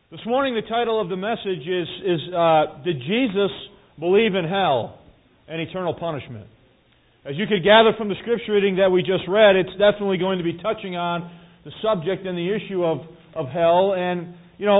This morning the title of the message is Did Jesus Believe in Hell and Eternal Punishment? As you could gather from the scripture reading that we just read, it's definitely going to be touching on the subject and the issue of hell. And,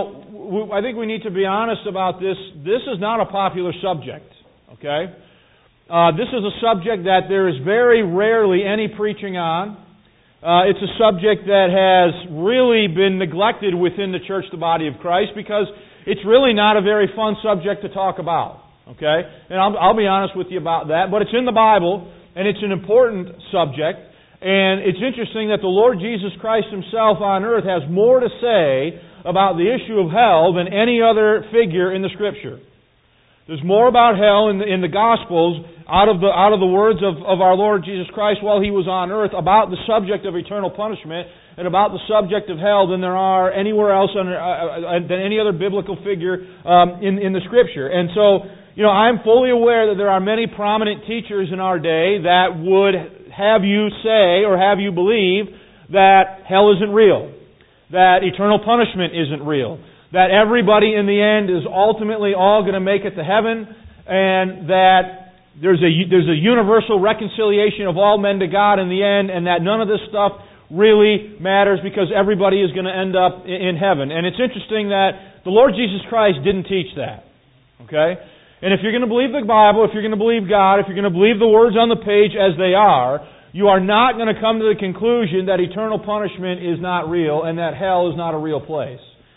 I think we need to be honest about this. This is not a popular subject, okay? This is a subject that there is very rarely any preaching on. It's a subject that has really been neglected within the church, the body of Christ, because it's really not a very fun subject to talk about. Okay? And I'll be honest with you about that. But it's in the Bible, and it's an important subject. And it's interesting that the Lord Jesus Christ Himself on earth has more to say about the issue of hell than any other figure in the Scripture. There's more about hell in the Gospels out of the words of our Lord Jesus Christ while He was on earth about the subject of eternal punishment and about the subject of hell than there are anywhere else than any other biblical figure in the Scripture. And so, I'm fully aware that there are many prominent teachers in our day that would have you say or have you believe that hell isn't real, that eternal punishment isn't real, that everybody in the end is ultimately all going to make it to heaven, and that there's a universal reconciliation of all men to God in the end, and that none of this stuff really matters because everybody is going to end up in heaven. And it's interesting that the Lord Jesus Christ didn't teach that. Okay? And if you're going to believe the Bible, if you're going to believe God, if you're going to believe the words on the page as they are, you are not going to come to the conclusion that eternal punishment is not real and that hell is not a real place.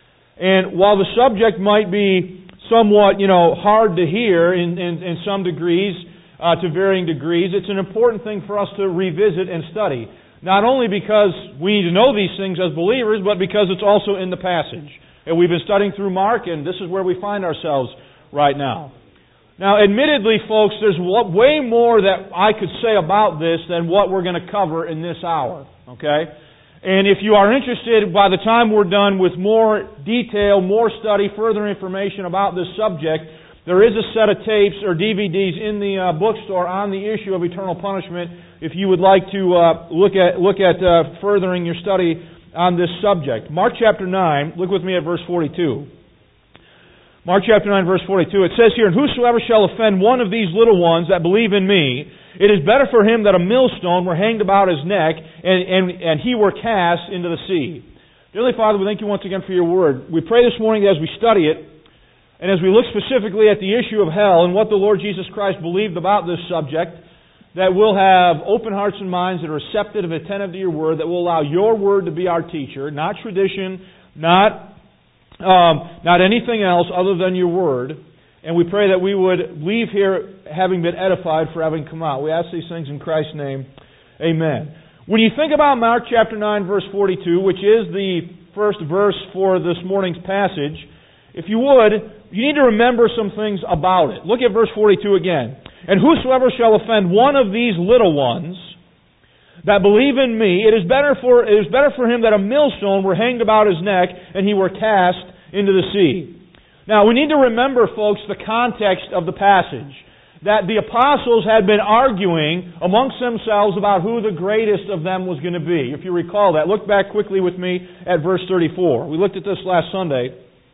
And while the subject might be somewhat, hard to hear in some degrees, to varying degrees, it's an important thing for us to revisit and study. Not only because we need to know these things as believers, but because it's also in the passage. And we've been studying through Mark, and this is where we find ourselves right now. Now, admittedly, folks, there's way more that I could say about this than what we're going to cover in this hour. Okay? And if you are interested, by the time we're done with more detail, more study, further information about this subject, there is a set of tapes or DVDs in the bookstore on the issue of eternal punishment if you would like to look at furthering your study on this subject. Mark chapter 9, look with me at verse 42. Mark chapter 9, verse 42, it says here, "And whosoever shall offend one of these little ones that believe in me, it is better for him that a millstone were hanged about his neck, and he were cast into the sea." Dearly Father, we thank you once again for your word. We pray this morning as we study it, and as we look specifically at the issue of hell and what the Lord Jesus Christ believed about this subject, that we'll have open hearts and minds that are receptive and attentive to your word, that will allow your word to be our teacher, not tradition, not anything else other than your word. And we pray that we would leave here having been edified for having come out. We ask these things in Christ's name. Amen. When you think about Mark chapter 9, verse 42, which is the first verse for this morning's passage, if you would, you need to remember some things about it. Look at verse 42 again. "And whosoever shall offend one of these little ones that believe in me, it is better for him that a millstone were hanged about his neck and he were cast into the sea." Now, we need to remember, folks, the context of the passage. That the apostles had been arguing amongst themselves about who the greatest of them was going to be. If you recall that, look back quickly with me at verse 34. We looked at this last Sunday.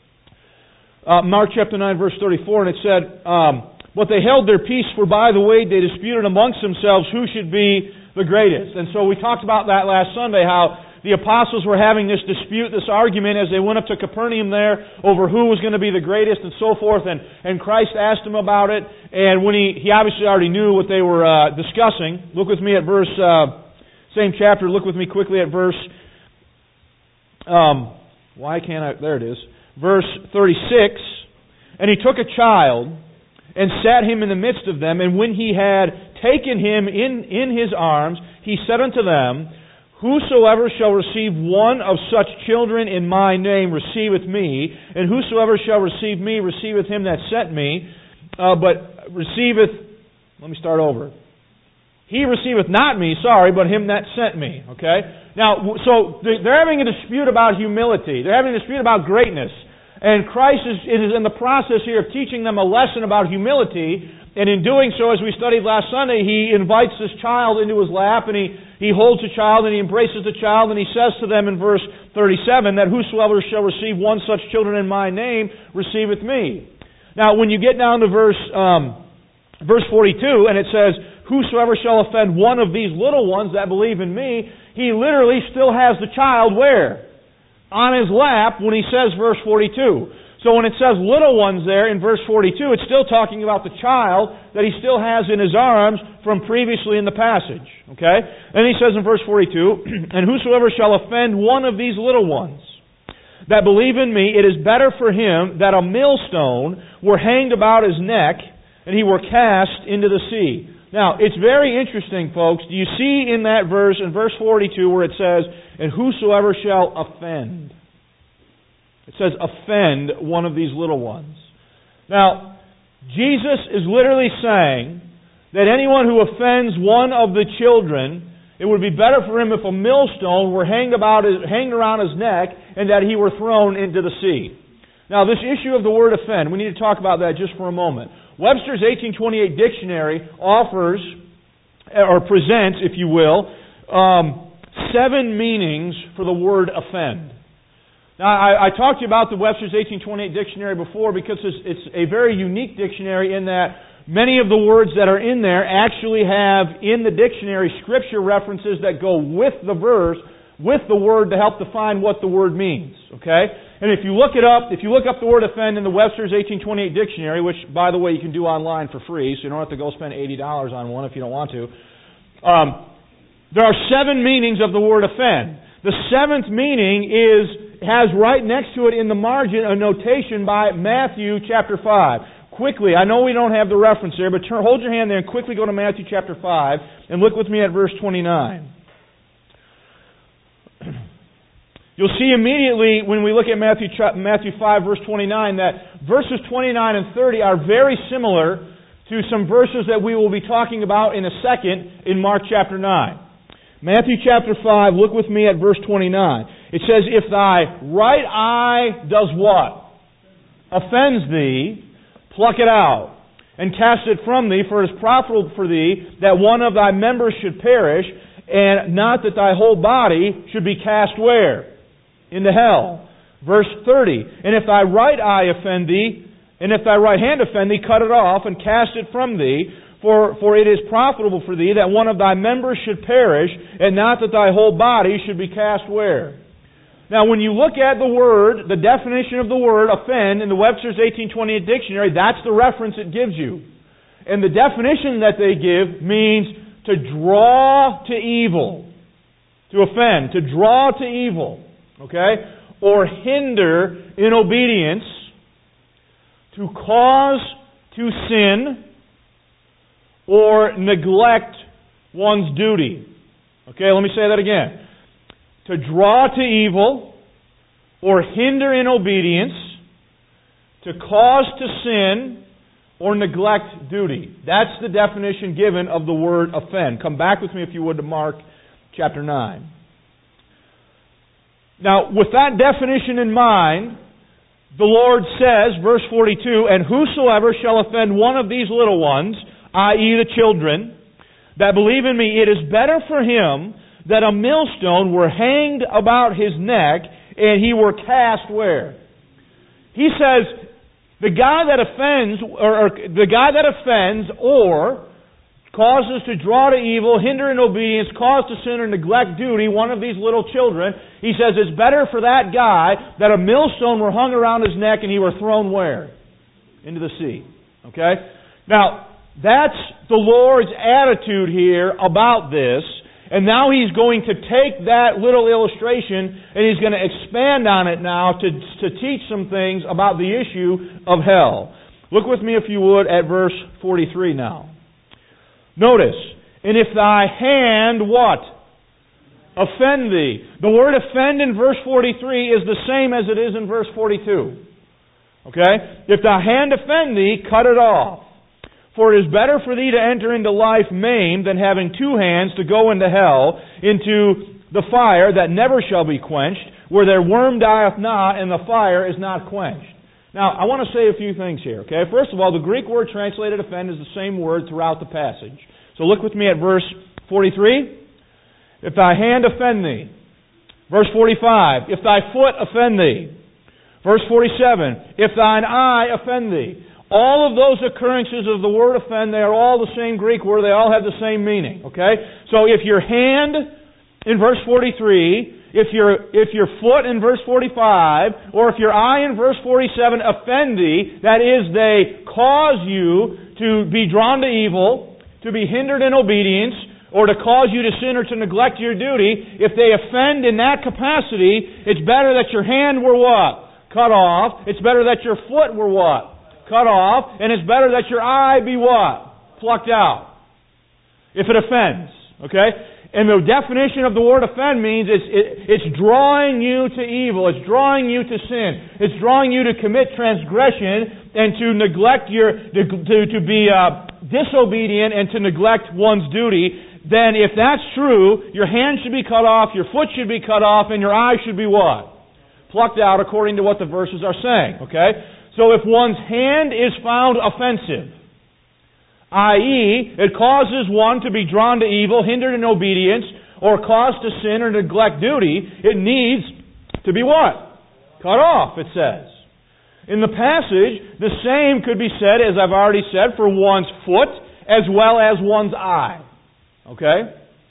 Mark chapter 9, verse 34, and it said, "But they held their peace, for by the way they disputed amongst themselves who should be the greatest." And so we talked about that last Sunday, how the apostles were having this dispute, this argument as they went up to Capernaum there over who was going to be the greatest and so forth. And Christ asked them about it. And when he obviously already knew what they were discussing. Look with me at verse, same chapter, look with me quickly at verse, there it is. Verse 36. "And he took a child and sat him in the midst of them. And when he had taken him in his arms, he said unto them, Whosoever shall receive one of such children in my name receiveth me, and whosoever shall receive me receiveth him that sent me, but receiveth," let me start over. "He receiveth not me, but him that sent me." Okay? Now, so they're having a dispute about humility. They're having a dispute about greatness. And Christ is in the process here of teaching them a lesson about humility And in doing so, as we studied last Sunday, he invites this child into his lap, and he holds the child, and he embraces the child, and he says to them in verse 37 that whosoever shall receive one such children in my name receiveth me. Now, when you get down to verse 42, and it says, whosoever shall offend one of these little ones that believe in me, he literally still has the child where? On his lap when he says verse 42. So when it says little ones there in verse 42, it's still talking about the child that he still has in his arms from previously in the passage. Okay? And he says in verse 42, and whosoever shall offend one of these little ones that believe in me, it is better for him that a millstone were hanged about his neck and he were cast into the sea. Now, it's very interesting, folks. Do you see in that verse, in verse 42, where it says, and whosoever shall offend? It says, offend one of these little ones. Now, Jesus is literally saying that anyone who offends one of the children, it would be better for him if a millstone were hanged around his neck and that he were thrown into the sea. Now, this issue of the word offend, we need to talk about that just for a moment. Webster's 1828 dictionary offers, or presents, if you will, 7 meanings for the word offend. Now, I talked to you about the Webster's 1828 dictionary before because it's a very unique dictionary in that many of the words that are in there actually have in the dictionary scripture references that go with the verse, with the word to help define what the word means. Okay? And if you look up the word offend in the Webster's 1828 dictionary, which, by the way, you can do online for free, so you don't have to go spend $80 on one if you don't want to, there are 7 meanings of the word offend. The 7th meaning has right next to it in the margin a notation by Matthew chapter 5. Quickly, I know we don't have the reference there, but hold your hand there and quickly go to Matthew chapter 5 and look with me at verse 29. You'll see immediately when we look at Matthew 5 verse 29 that verses 29 and 30 are very similar to some verses that we will be talking about in a second in Mark chapter 9. Matthew chapter 5, look with me at verse 29. It says, if thy right eye does what? Offends thee, pluck it out, and cast it from thee, for it is profitable for thee that one of thy members should perish, and not that thy whole body should be cast where? Into hell. Verse 30, and if thy right eye offend thee, and if thy right hand offend thee, cut it off, and cast it from thee, For it is profitable for thee that one of thy members should perish, and not that thy whole body should be cast where? Now, when you look at the word, the definition of the word offend in the Webster's 1828 dictionary, that's the reference it gives you. And the definition that they give means to draw to evil. To offend, to draw to evil. Okay? Or hinder in obedience. To cause to sin, or neglect one's duty. Okay, let me say that again. To draw to evil, or hinder in obedience, to cause to sin, or neglect duty. That's the definition given of the word offend. Come back with me, if you would, to Mark chapter 9. Now, with that definition in mind, the Lord says, verse 42, and whosoever shall offend one of these little ones, i.e. the children, that believe in me, it is better for him that a millstone were hanged about his neck and he were cast where? He says, the guy that offends, or causes to draw to evil, hinder in obedience, cause to sin or neglect duty, one of these little children, he says it's better for that guy that a millstone were hung around his neck and he were thrown where? Into the sea. Okay? Now, that's the Lord's attitude here about this. And now He's going to take that little illustration and He's going to expand on it now to teach some things about the issue of hell. Look with me, if you would, at verse 43 now. Notice, and if thy hand, what? Offend thee. The word offend in verse 43 is the same as it is in verse 42. Okay? If thy hand offend thee, cut it off. For it is better for thee to enter into life maimed than having 2 hands to go into hell, into the fire that never shall be quenched, where their worm dieth not and the fire is not quenched. Now, I want to say a few things here, okay? First of all, the Greek word translated offend is the same word throughout the passage. So look with me at verse 43. If thy hand offend thee. Verse 45. If thy foot offend thee. Verse 47. If thine eye offend thee. All of those occurrences of the word offend, they are all the same Greek word. They all have the same meaning, okay? So if your hand in verse 43, if your foot in verse 45, or if your eye in verse 47 offend thee, that is, they cause you to be drawn to evil, to be hindered in obedience, or to cause you to sin or to neglect your duty, if they offend in that capacity, it's better that your hand were what? Cut off. It's better that your foot were what? Cut off. And it's better that your eye be what? Plucked out. If it offends. Okay? And the definition of the word offend means it's drawing you to evil. It's drawing you to sin. It's drawing you to commit transgression and to neglect to be disobedient and to neglect one's duty. Then if that's true, your hand should be cut off, your foot should be cut off, and your eye should be what? Plucked out according to what the verses are saying. Okay? So if one's hand is found offensive, i.e., it causes one to be drawn to evil, hindered in obedience, or caused to sin or neglect duty, it needs to be what? Cut off, it says. In the passage, the same could be said, as I've already said, for one's foot as well as one's eye. Okay?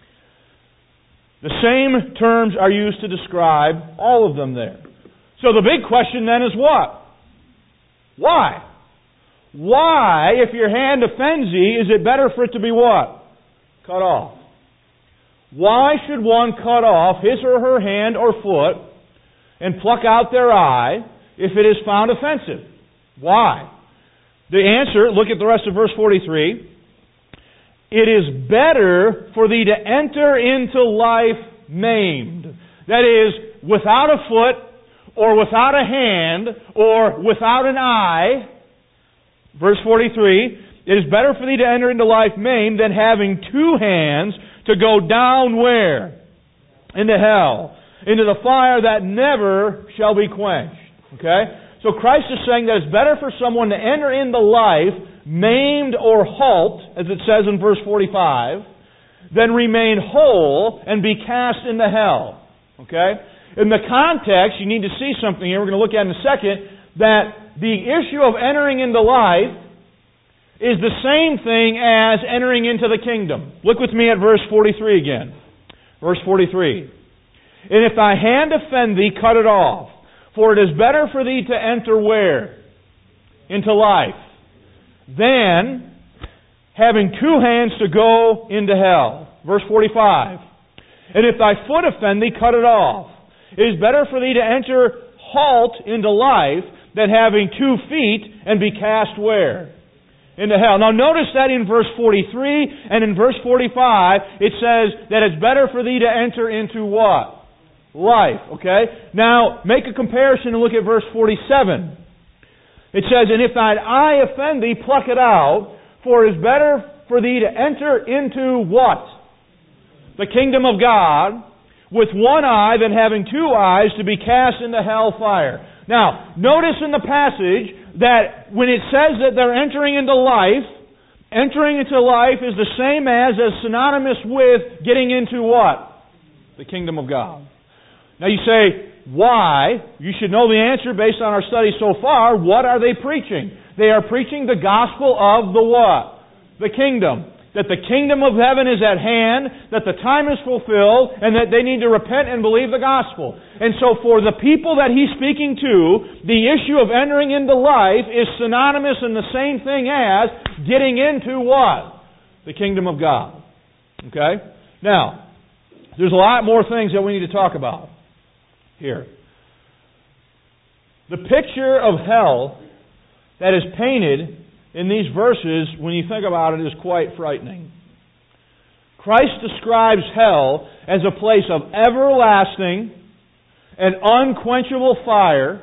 The same terms are used to describe all of them there. So the big question then is what? Why? Why, if your hand offends thee, is it better for it to be what? Cut off. Why should one cut off his or her hand or foot and pluck out their eye if it is found offensive? Why? The answer, look at the rest of verse 43. It is better for thee to enter into life maimed. That is, without a foot, or without a hand, or without an eye. Verse 43, it is better for thee to enter into life maimed than having two hands to go down where? Into hell. Into the fire that never shall be quenched. Okay? So Christ is saying that it's better for someone to enter into life maimed or halt, as it says in verse 45, than remain whole and be cast into hell. Okay? In the context, you need to see something here, we're going to look at in a second, that the issue of entering into life is the same thing as entering into the kingdom. Look with me at verse 43 again. Verse 43. And if thy hand offend thee, cut it off. For it is better for thee to enter where? Into life. Than having two hands to go into hell. Verse 45. And if thy foot offend thee, cut it off. It is better for thee to enter halt into life than having 2 feet and be cast where? Into hell. Now notice that in verse 43 and in verse 45 it says that it's better for thee to enter into what? Life. Okay? Now make a comparison and look at verse 47. It says, and if thine eye offend thee, pluck it out, for it is better for thee to enter into what? The kingdom of God with one eye than having 2 eyes to be cast into hell fire. Now, notice in the passage that when it says that they're entering into life is the same as synonymous with getting into what? The kingdom of God. Now you say, why? You should know the answer based on our study so far. What are they preaching? They are preaching the gospel of the what? The kingdom. That the kingdom of heaven is at hand, that the time is fulfilled, and that they need to repent and believe the gospel. And so for the people that he's speaking to, the issue of entering into life is synonymous in the same thing as getting into what? The kingdom of God. Okay? Now, there's a lot more things that we need to talk about here. The picture of hell that is painted in these verses, when you think about it, is quite frightening. Christ describes hell as a place of everlasting and unquenchable fire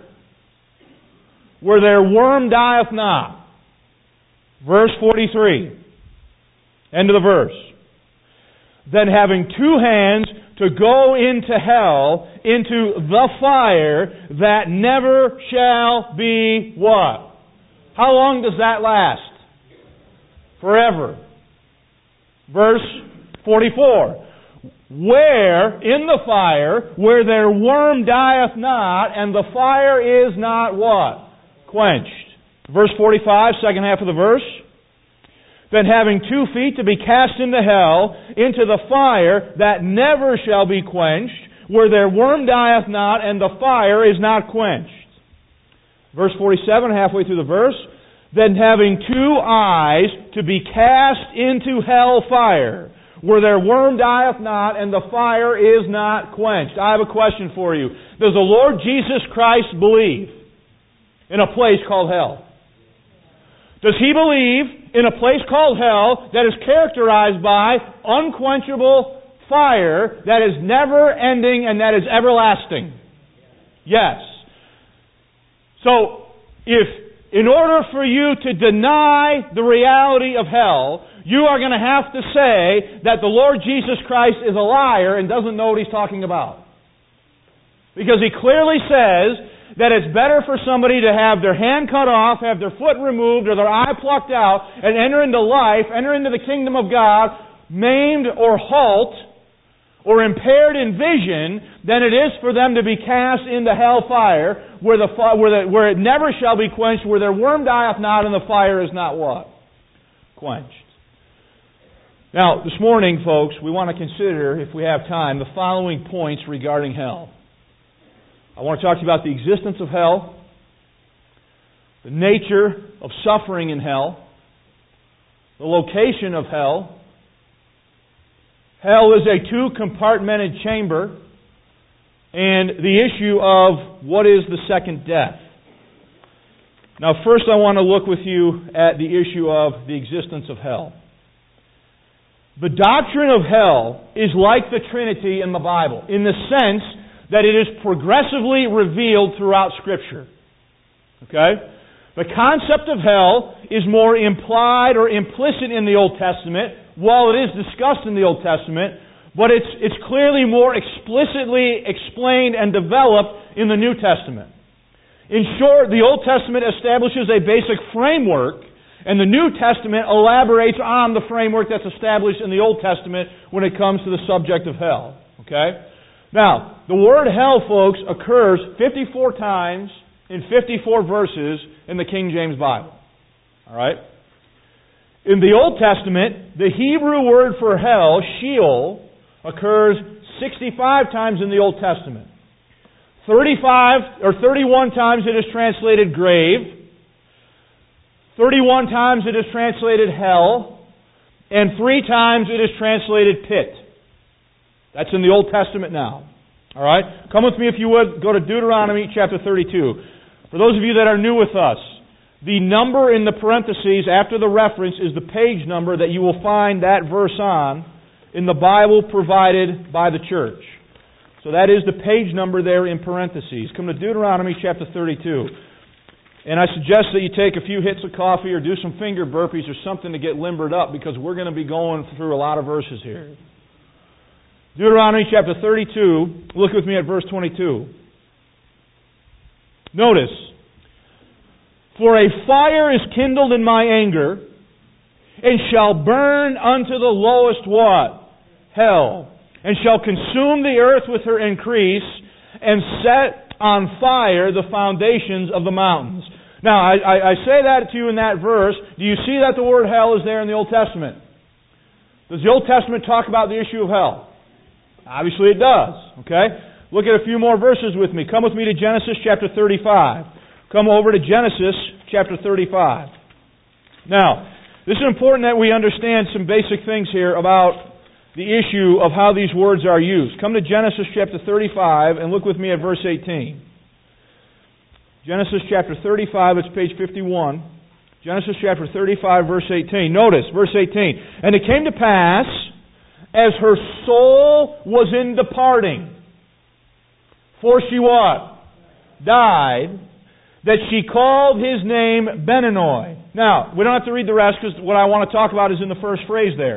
where their worm dieth not. Verse 43. End of the verse. Then having 2 hands to go into hell, into the fire that never shall be what? How long does that last? Forever. Verse 44. Where in the fire, where their worm dieth not, and the fire is not what? Quenched. Verse 45, second half of the verse. Then having 2 feet to be cast into hell, into the fire that never shall be quenched, where their worm dieth not, and the fire is not quenched. Verse 47, halfway through the verse. Then having 2 eyes to be cast into hell fire, where their worm dieth not, and the fire is not quenched. I have a question for you. Does the Lord Jesus Christ believe in a place called hell? Does He believe in a place called hell that is characterized by unquenchable fire that is never ending and that is everlasting? Yes. So, in order for you to deny the reality of hell, you are going to have to say that the Lord Jesus Christ is a liar and doesn't know what He's talking about. Because He clearly says that it's better for somebody to have their hand cut off, have their foot removed, or their eye plucked out, and enter into life, enter into the kingdom of God, maimed or halt, or impaired in vision, than it is for them to be cast into hell fire, where it never shall be quenched, where their worm dieth not, and the fire is not what? Quenched. Now, this morning, folks, we want to consider, if we have time, the following points regarding hell. I want to talk to you about the existence of hell, the nature of suffering in hell, the location of hell. Hell is a 2-compartmented chamber, and the issue of what is the second death. Now, first I want to look with you at the issue of the existence of hell. The doctrine of hell is like the Trinity in the Bible, in the sense that it is progressively revealed throughout Scripture. Okay? The concept of hell is more implied or implicit in the Old Testament, while it is discussed in the Old Testament, but it's clearly more explicitly explained and developed in the New Testament. In short, the Old Testament establishes a basic framework, and the New Testament elaborates on the framework that's established in the Old Testament when it comes to the subject of hell. Okay? Now, the word hell, folks, occurs 54 times in 54 verses in the King James Bible. All right? In the Old Testament, the Hebrew word for hell, Sheol, occurs 65 times in the Old Testament. 31 times it is translated grave. 31 times it is translated hell. And 3 times it is translated pit. That's in the Old Testament now. All right? Come with me, if you would. Go to Deuteronomy chapter 32. For those of you that are new with us, the number in the parentheses after the reference is the page number that you will find that verse on in the Bible provided by the church. So that is the page number there in parentheses. Come to Deuteronomy chapter 32. And I suggest that you take a few hits of coffee or do some finger burpees or something to get limbered up, because we're going to be going through a lot of verses here. Deuteronomy chapter 32, look with me at verse 22. Notice, for a fire is kindled in my anger, and shall burn unto the lowest what? Hell. And shall consume the earth with her increase, and set on fire the foundations of the mountains. Now, I say that to you in that verse. Do you see that the word hell is there in the Old Testament? Does the Old Testament talk about the issue of hell? Obviously it does. Okay? Look at a few more verses with me. Come with me to Genesis chapter 35. Come over to Genesis chapter 35. Now, this is important that we understand some basic things here about the issue of how these words are used. Come to Genesis chapter 35 and look with me at verse 18. Genesis chapter 35, it's page 51. Genesis chapter 35, verse 18. Notice, verse 18. And it came to pass, as her soul was in departing, for she what? Died, that she called his name Benoni. Now, we don't have to read the rest, because what I want to talk about is in the first phrase there.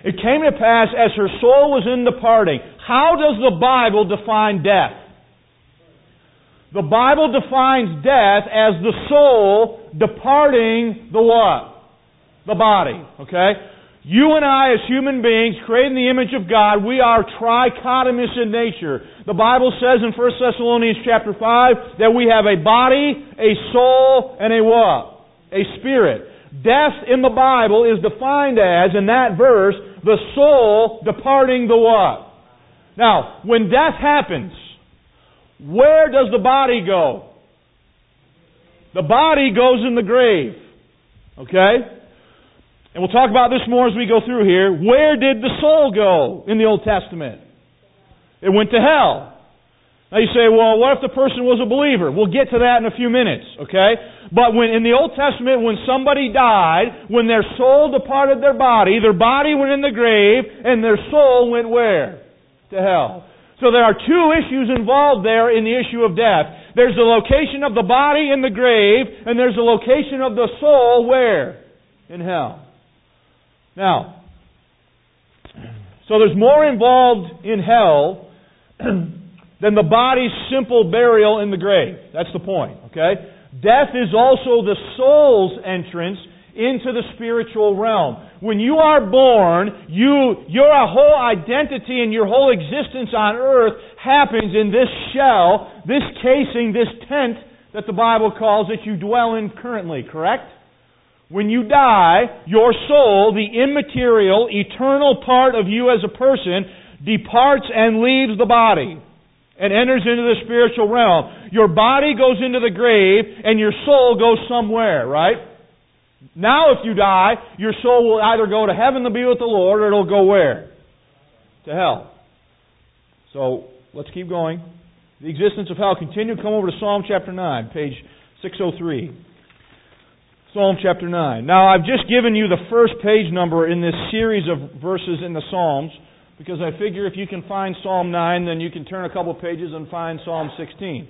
It came to pass as her soul was in departing. How does the Bible define death? The Bible defines death as the soul departing the what? The body. Okay? You and I, as human beings, created in the image of God, we are trichotomous in nature. The Bible says in 1 Thessalonians chapter 5 that we have a body, a soul, and a what? A spirit. Death in the Bible is defined as, in that verse, the soul departing the what? Now, when death happens, where does the body go? The body goes in the grave. Okay? And we'll talk about this more as we go through here. Where did the soul go in the Old Testament? It went to hell. Now you say, well, what if the person was a believer? We'll get to that in a few minutes, okay? But when in the Old Testament, when somebody died, when their soul departed their body went in the grave, and their soul went where? To hell. So there are two issues involved there in the issue of death. There's the location of the body in the grave, and there's the location of the soul where? In hell. Now, so there's more involved in hell than the body's simple burial in the grave. That's the point, okay? Death is also the soul's entrance into the spiritual realm. When you are born, your whole identity and your whole existence on earth happens in this shell, this casing, this tent that the Bible calls that you dwell in currently, correct? When you die, your soul, the immaterial, eternal part of you as a person, departs and leaves the body and enters into the spiritual realm. Your body goes into the grave and your soul goes somewhere, right? Now if you die, your soul will either go to heaven to be with the Lord or it'll go where? To hell. So, let's keep going. The existence of hell. Continue. Come over to Psalm chapter 9, page 603. Psalm chapter 9. Now, I've just given you the first page number in this series of verses in the Psalms, because I figure if you can find Psalm 9, then you can turn a couple pages and find Psalm 16.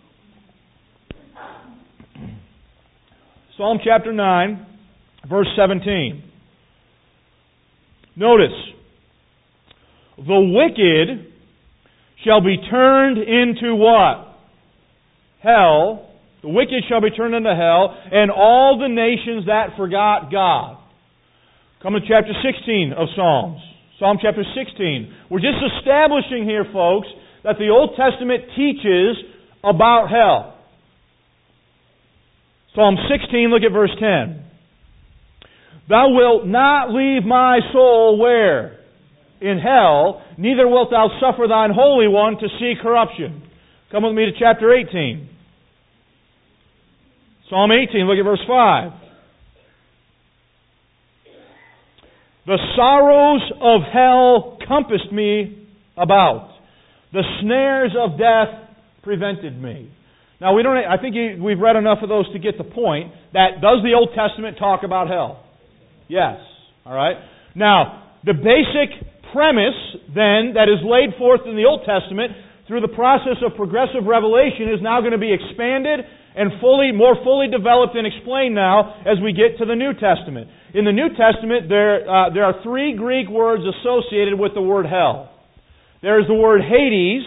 Psalm chapter 9, verse 17. Notice, the wicked shall be turned into what? Hell. The wicked shall be turned into hell, and all the nations that forgot God. Come to chapter 16 of Psalms. Psalm chapter 16. We're just establishing here, folks, that the Old Testament teaches about hell. Psalm 16, look at verse 10. Thou wilt not leave my soul where? In hell, neither wilt thou suffer thine Holy One to see corruption. Come with me to chapter 18. Psalm 18, look at verse 5. The sorrows of hell compassed me about. The snares of death prevented me. Now, I think we've read enough of those to get the point that does the Old Testament talk about hell? Yes. All right. Now, the basic premise then that is laid forth in the Old Testament through the process of progressive revelation is now going to be expanded and more fully developed and explained now as we get to the New Testament. In the New Testament, there are three Greek words associated with the word hell. There is the word Hades.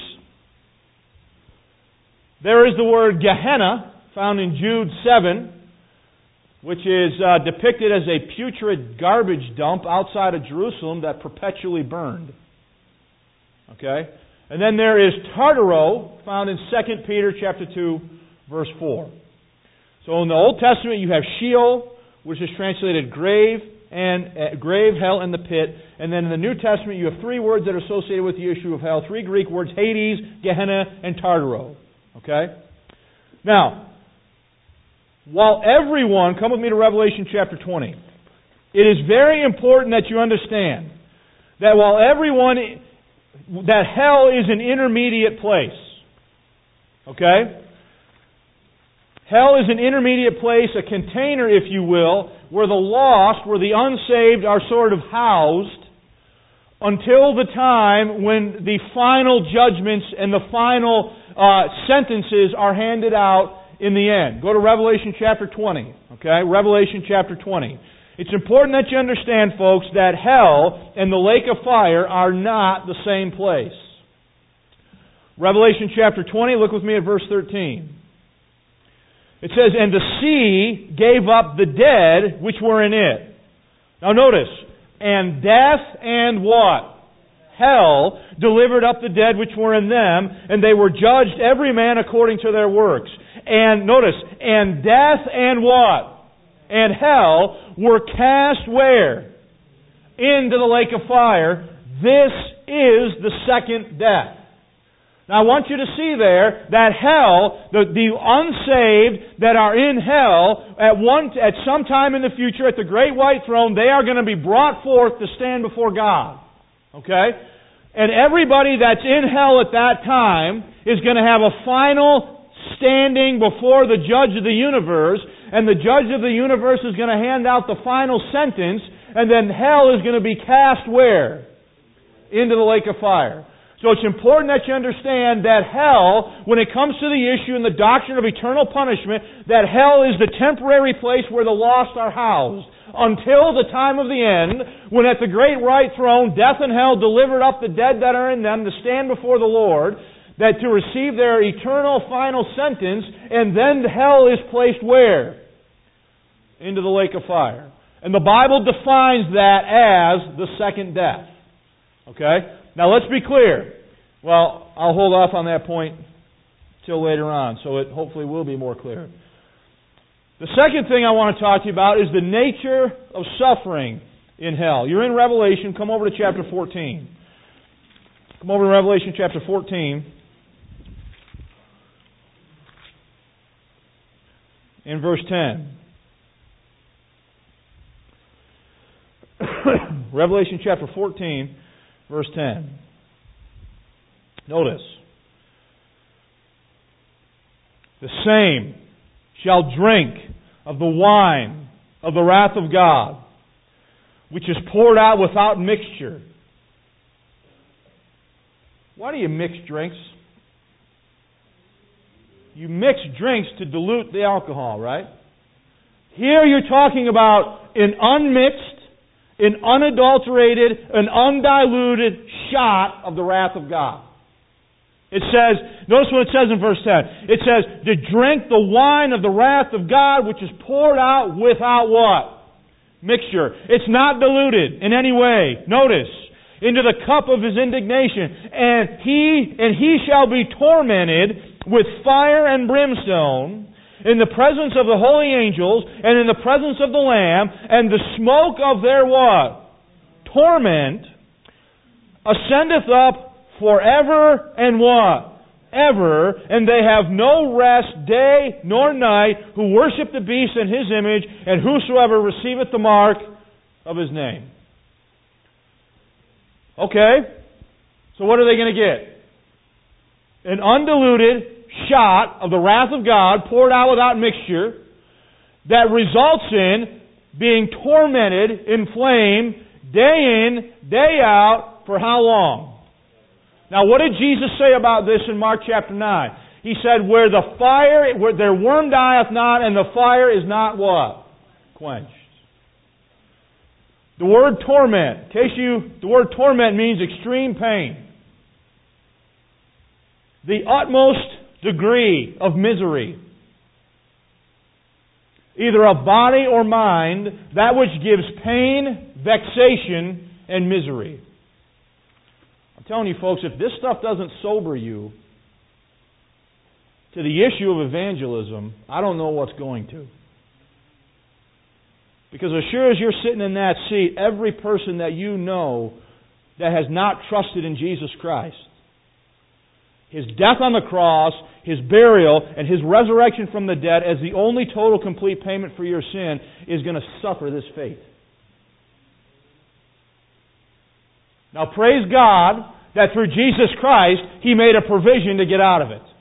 There is the word Gehenna, found in Jude 7, which is depicted as a putrid garbage dump outside of Jerusalem that perpetually burned. Okay? And then there is Tartaro, found in 2 Peter chapter 2, verse 4. So in the Old Testament you have Sheol, which is translated grave, hell, and the pit. And then in the New Testament you have three words that are associated with the issue of hell. Three Greek words, Hades, Gehenna, and Tartaro. Okay? Now, while everyone, come with me to Revelation chapter 20. It is very important that you understand that that hell is an intermediate place. Okay? Hell is an intermediate place, a container, if you will, where the lost, where the unsaved are sort of housed until the time when the final judgments and the final sentences are handed out in the end. Go to Revelation chapter 20. Okay? Revelation chapter 20. It's important that you understand, folks, that hell and the lake of fire are not the same place. Revelation chapter 20, look with me at verse 13. It says, "And the sea gave up the dead which were in it." Now notice, "And death and" what? "Hell delivered up the dead which were in them, and they were judged every man according to their works." And notice, "And death and" what? "And hell were cast" where? "Into the lake of fire." This is the second death. Now I want you to see there that hell, the unsaved that are in hell, at some time in the future at the great white throne, they are going to be brought forth to stand before God. Okay? And everybody that's in hell at that time is going to have a final standing before the judge of the universe, and the judge of the universe is going to hand out the final sentence, and then hell is going to be cast where? Into the lake of fire. So it's important that you understand that hell, when it comes to the issue and the doctrine of eternal punishment, that hell is the temporary place where the lost are housed until the time of the end, when at the great white throne, death and hell delivered up the dead that are in them to stand before the Lord, that to receive their eternal final sentence, and then hell is placed where? Into the lake of fire. And the Bible defines that as the second death. Okay? Now let's be clear. Well, I'll hold off on that point till later on, so it hopefully will be more clear. The second thing I want to talk to you about is the nature of suffering in hell. You're in Revelation. Come over to chapter 14. Come over to Revelation chapter 14. In verse 10. Revelation chapter 14, verse 10. Notice. "The same shall drink of the wine of the wrath of God, which is poured out without mixture." Why do you mix drinks? You mix drinks to dilute the alcohol, right? Here you're talking about an unmixed, an unadulterated, an undiluted shot of the wrath of God. It says, notice what it says in verse 10. It says, "To drink the wine of the wrath of God, which is poured out without" what? Mixture. It's not diluted in any way. Notice, "into the cup of His indignation. And he shall be tormented with fire and brimstone in the presence of the holy angels and in the presence of the Lamb, and the smoke of their" what? "Torment ascendeth up forever and" what? "Ever, and they have no rest day nor night, who worship the beast and his image, and whosoever receiveth the mark of his name." Okay? So what are they going to get? An undiluted shot of the wrath of God poured out without mixture that results in being tormented in flame day in, day out, for how long? Now what did Jesus say about this in Mark chapter 9? He said, where their worm dieth not, and the fire is not what? Quenched. The word torment, the word torment means extreme pain. The utmost degree of misery, either of body or mind, that which gives pain, vexation, and misery. I'm telling you folks, if this stuff doesn't sober you to the issue of evangelism, I don't know what's going to. Because as sure as you're sitting in that seat, every person that you know that has not trusted in Jesus Christ, His death on the cross, His burial, and His resurrection from the dead as the only total complete payment for your sin is going to suffer this fate. Now praise God that through Jesus Christ, He made a provision to get out of it.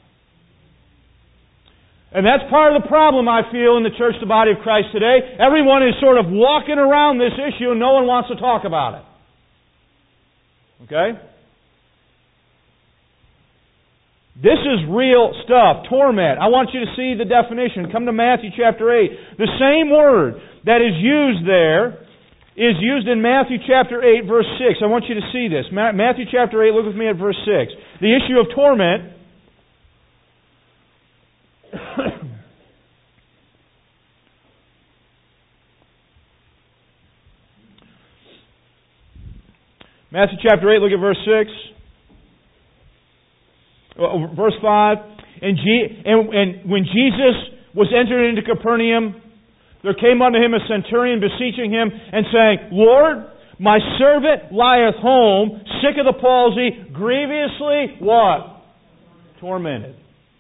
And that's part of the problem I feel in the church, the body of Christ today. Everyone is sort of walking around this issue and no one wants to talk about it. Okay? This is real stuff. Torment. I want you to see the definition. Come to Matthew chapter 8. The same word that is used there is used in Matthew chapter 8, verse 6. I want you to see this. Matthew chapter 8, look with me at verse 6. The issue of torment. Matthew chapter 8, look at verse 6. Verse 5. And when Jesus was entered into Capernaum, there came unto him a centurion beseeching him and saying, Lord, my servant lieth home, sick of the palsy, grievously, what? Tormented.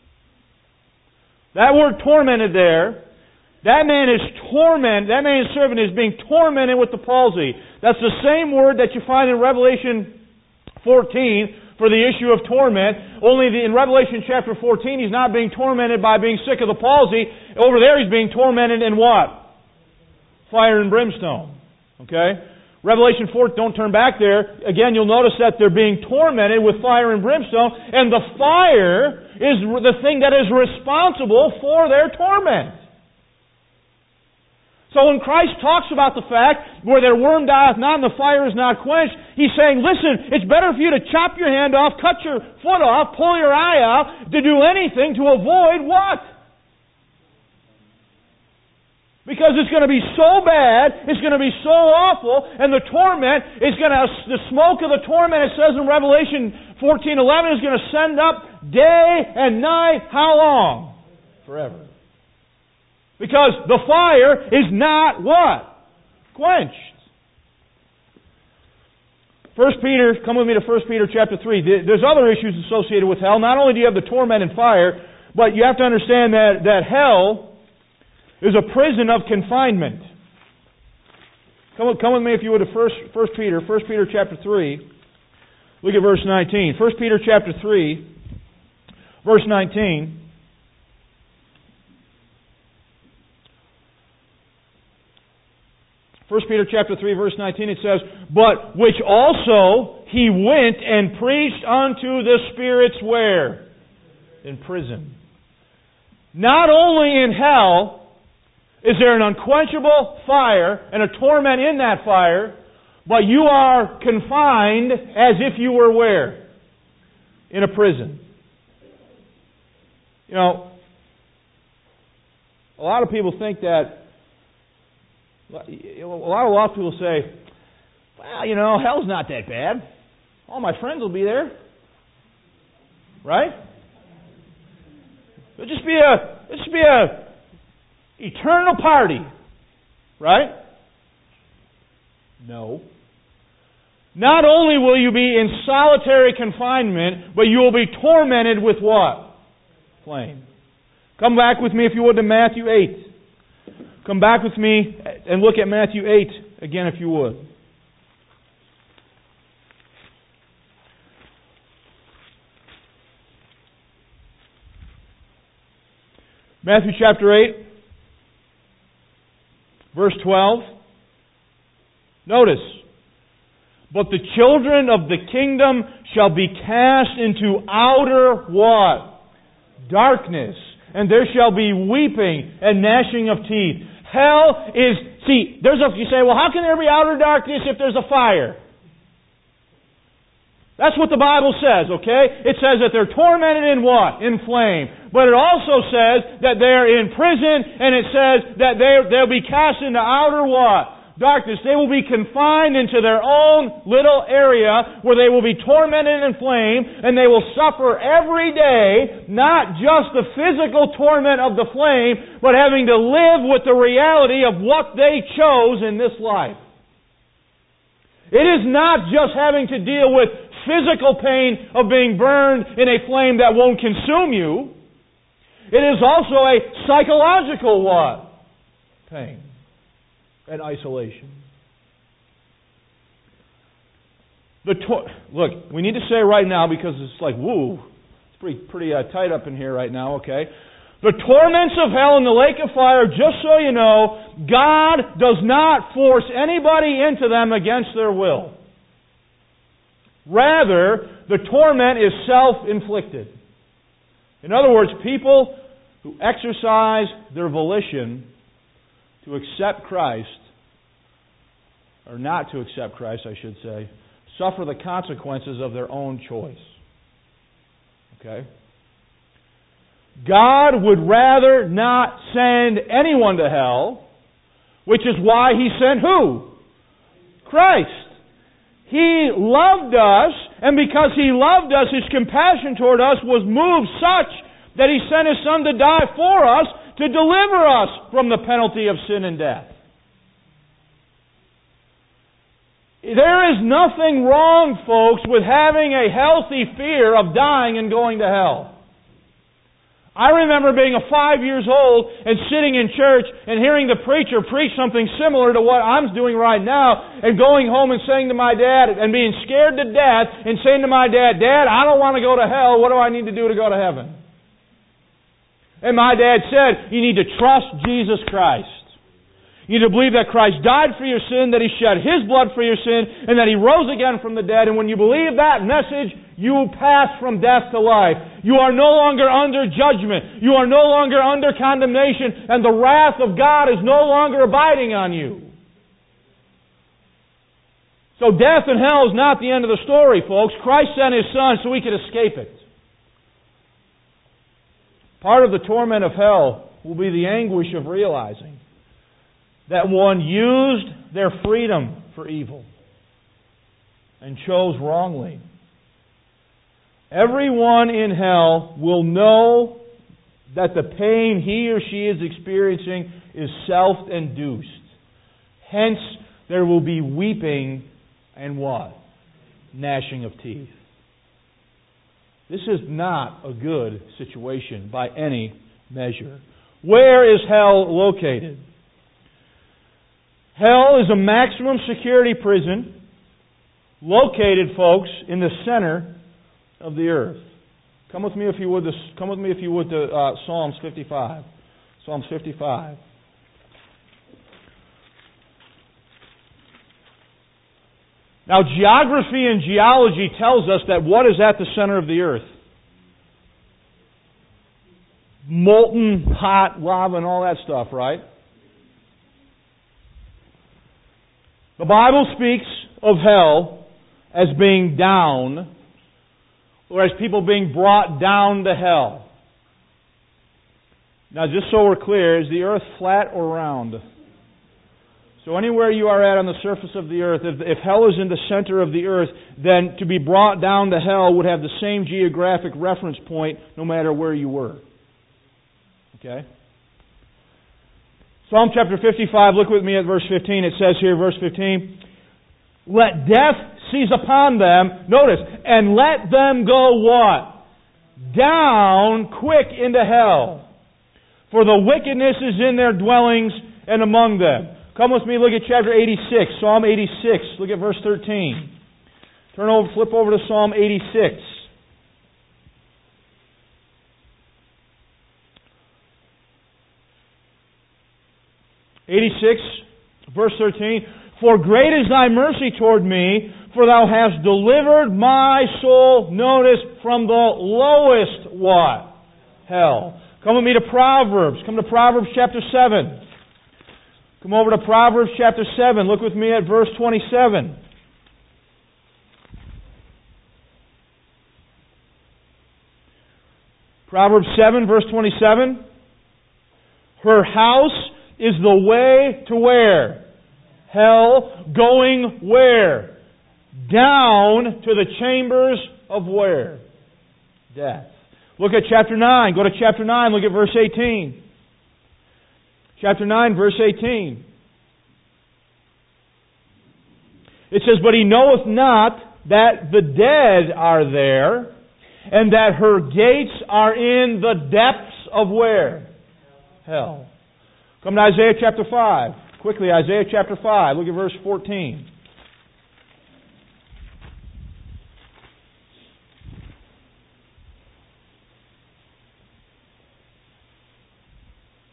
That word tormented there, that man's servant is being tormented with the palsy. That's the same word that you find in Revelation 14 for the issue of torment. Only in Revelation chapter 14, he's not being tormented by being sick of the palsy. Over there, he's being tormented in what? Fire and brimstone. Okay? Revelation 4, don't turn back there. Again, you'll notice that they're being tormented with fire and brimstone, and the fire is the thing that is responsible for their torment. So when Christ talks about the fact where their worm dieth not and the fire is not quenched, He's saying, listen, it's better for you to chop your hand off, cut your foot off, pull your eye out, to do anything to avoid what? Because it's going to be so bad, it's going to be so awful, and the torment is going to, the smoke of the torment, it says in Revelation 14:11, is going to send up day and night. How long? Forever. Because the fire is not what? Quenched. 1 Peter, come with me to 1 Peter chapter 3. There's other issues associated with hell. Not only do you have the torment and fire, but you have to understand that hell is a prison of confinement. Come with me if you would to 1 Peter chapter 3. Look at verse 19. 1 Peter chapter 3, verse 19. 1 Peter chapter 3, verse 19, it says, But which also he went and preached unto the spirits where? In prison. Not only in hell is there an unquenchable fire and a torment in that fire, but you are confined as if you were where? In a prison. You know, a lot of people think that a lot of people say, well, you know, hell's not that bad. All my friends will be there. Right? It'll just be a eternal party. Right? No. Not only will you be in solitary confinement, but you will be tormented with what? Flame. Come back with me, if you would, to Matthew 8. Come back with me and look at Matthew 8 again, if you would. Matthew chapter 8, verse 12. Notice, But the children of the kingdom shall be cast into outer what? Darkness. And there shall be weeping and gnashing of teeth. Hell is... See, you say, well, how can there be outer darkness if there's a fire? That's what the Bible says, okay? It says that they're tormented in what? In flame. But it also says that they're in prison, and it says that they'll be cast into outer what? Darkness. They will be confined into their own little area where they will be tormented in flame, and they will suffer every day, not just the physical torment of the flame, but having to live with the reality of what they chose in this life. It is not just having to deal with physical pain of being burned in a flame that won't consume you. It is also a psychological what? Pain and isolation. Look, we need to say right now, because it's like, woo, it's pretty tight up in here right now, okay? The torments of hell in the lake of fire, just so you know, God does not force anybody into them against their will. Rather, the torment is self-inflicted. In other words, people who exercise their volition to accept Christ, or not to accept Christ, I should say, suffer the consequences of their own choice. Okay? God would rather not send anyone to hell, which is why He sent who? Christ. He loved us, and because He loved us, His compassion toward us was moved such that He sent His Son to die for us, to deliver us from the penalty of sin and death. There is nothing wrong, folks, with having a healthy fear of dying and going to hell. I remember being 5 years old and sitting in church and hearing the preacher preach something similar to what I'm doing right now, and going home and saying to my dad, and being scared to death, and saying to my dad, "Dad, I don't want to go to hell. What do I need to do to go to heaven?" And my dad said, "You need to trust Jesus Christ. You need to believe that Christ died for your sin, that He shed His blood for your sin, and that He rose again from the dead. And when you believe that message, you will pass from death to life. You are no longer under judgment. You are no longer under condemnation, and the wrath of God is no longer abiding on you." So death and hell is not the end of the story, folks. Christ sent His Son so we could escape it. Part of the torment of hell will be the anguish of realizing that one used their freedom for evil and chose wrongly. Everyone in hell will know that the pain he or she is experiencing is self-induced. Hence, there will be weeping and what? Gnashing of teeth. This is not a good situation by any measure. Where is hell located? Hell is a maximum security prison located, folks, in the center of the earth. Come with me if you would to Psalms 55. Psalms 55. Now, geography and geology tells us that what is at the center of the earth? Molten, hot lava and all that stuff, right? The Bible speaks of hell as being down, or as people being brought down to hell. Now, just so we're clear, is the earth flat or round? So anywhere you are at on the surface of the earth, if hell is in the center of the earth, then to be brought down to hell would have the same geographic reference point no matter where you were. Okay? Psalm chapter 55, look with me at verse 15. It says here, verse 15, "Let death seize upon them," notice, "and let them go" what? "Down quick into hell. For the wickedness is in their dwellings and among them." Come with me, look at chapter 86, Psalm 86. Look at verse 13. Flip over to Psalm 86. Verse 13, "For great is thy mercy toward me, for thou hast delivered my soul," notice, "from the lowest" what? Hell. Come with me to Proverbs. Come to Proverbs chapter 7. Come over to Proverbs chapter 7. Look with me at verse 27. Proverbs 7, verse 27. "Her house is the way to where? Hell, going where? Down to the chambers of where? Death." Look at chapter 9. Go to chapter 9. Look at verse 18. Chapter 9, verse 18. It says, "But he knoweth not that the dead are there, and that her gates are in the depths of" where? Hell. Come to Isaiah chapter 5. Quickly, Isaiah chapter 5. Look at verse 14.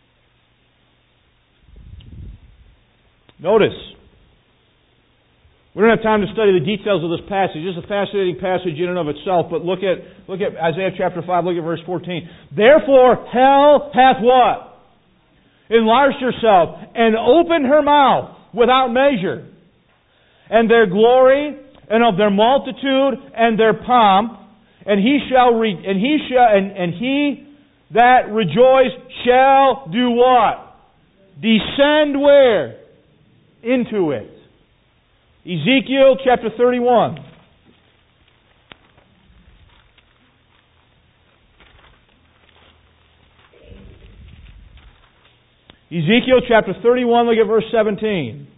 Notice, We don't have time to study the details of this passage. It's a fascinating passage in and of itself, but look at Isaiah chapter 5, look at verse 14. Therefore hell hath what? Enlarged herself, and opened her mouth without measure. And their glory, and of their multitude, and their pomp, and he that rejoice shall do what? Descend where? Into it. Ezekiel chapter 31. Ezekiel chapter 31, look at verse 17.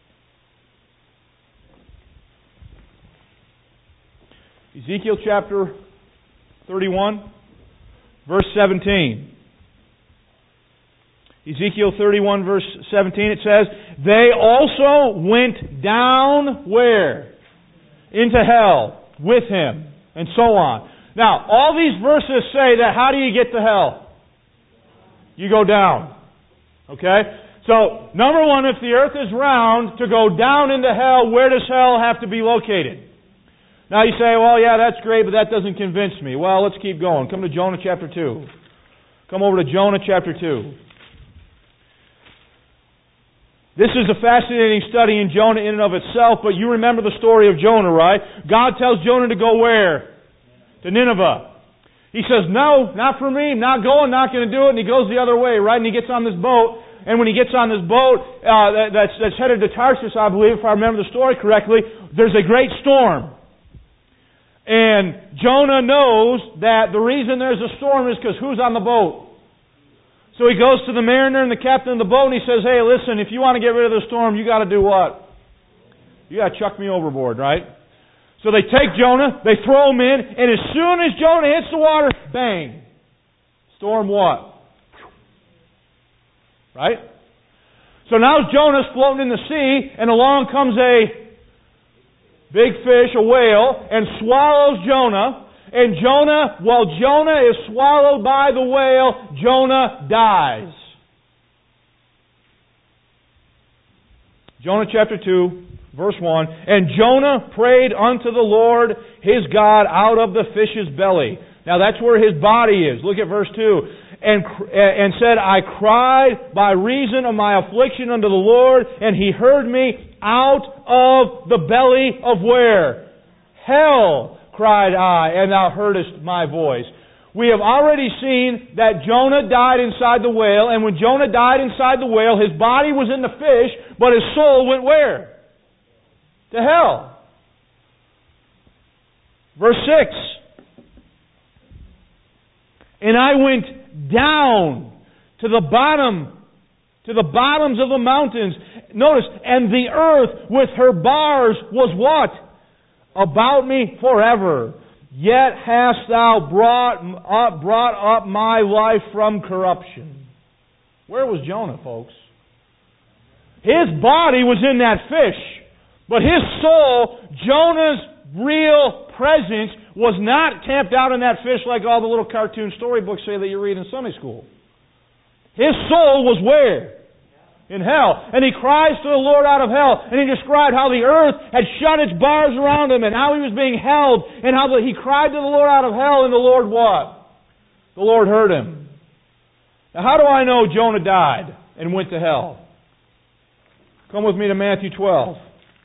Ezekiel chapter 31, verse 17. Ezekiel 31, verse 17, it says, they also went down where? Into hell with him, and so on. Now, all these verses say that how do you get to hell? You go down. Okay? So, number one, if the earth is round, to go down into hell, where does hell have to be located? Now you say, well, yeah, that's great, but that doesn't convince me. Well, let's keep going. Come to Jonah chapter 2. Come over to Jonah chapter 2. This is a fascinating study in Jonah in and of itself, but you remember the story of Jonah, right? God tells Jonah to go where? To Nineveh. He says, no, not for me, not going, not going to do it, and he goes the other way, right? And he gets on this boat, and when he gets on this boat that's headed to Tarshish, I believe, if I remember the story correctly, there's a great storm. And Jonah knows that the reason there's a storm is because who's on the boat? So he goes to the mariner and the captain of the boat and he says, hey, listen, if you want to get rid of the storm, you got to do what? You got to chuck me overboard, right? So they take Jonah, they throw him in, and as soon as Jonah hits the water, bang! Storm what? Right? So now Jonah's floating in the sea, and along comes a big fish, a whale, and swallows Jonah. And while Jonah is swallowed by the whale, Jonah dies. Jonah chapter 2, verse 1. And Jonah prayed unto the Lord his God out of the fish's belly. Now that's where his body is. Look at verse 2. And said, I cried by reason of my affliction unto the Lord, and he heard me out of the belly of where? Hell, cried I, and thou heardest my voice. We have already seen that Jonah died inside the whale, and when Jonah died inside the whale, his body was in the fish, but his soul went where? To hell. Verse 6. And I went down to the bottoms of the mountains. Notice, and the earth with her bars was what? About me forever. Yet hast thou brought up my life from corruption. Where was Jonah, folks? His body was in that fish, but his soul, Jonah's real presence, was not camped out in that fish like all the little cartoon storybooks say that you read in Sunday school. His soul was where? In hell. And he cries to the Lord out of hell. And he described how the earth had shut its bars around him and how he was being held and how he cried to the Lord out of hell, and the Lord what? The Lord heard him. Now how do I know Jonah died and went to hell? Come with me to Matthew 12.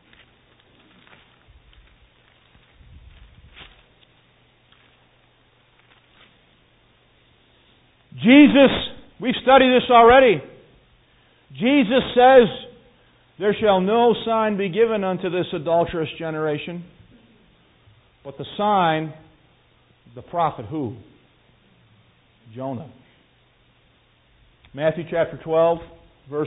Jesus, we've studied this already. Jesus says, there shall no sign be given unto this adulterous generation, but the sign, the prophet who? Jonah. Matthew chapter 12, verse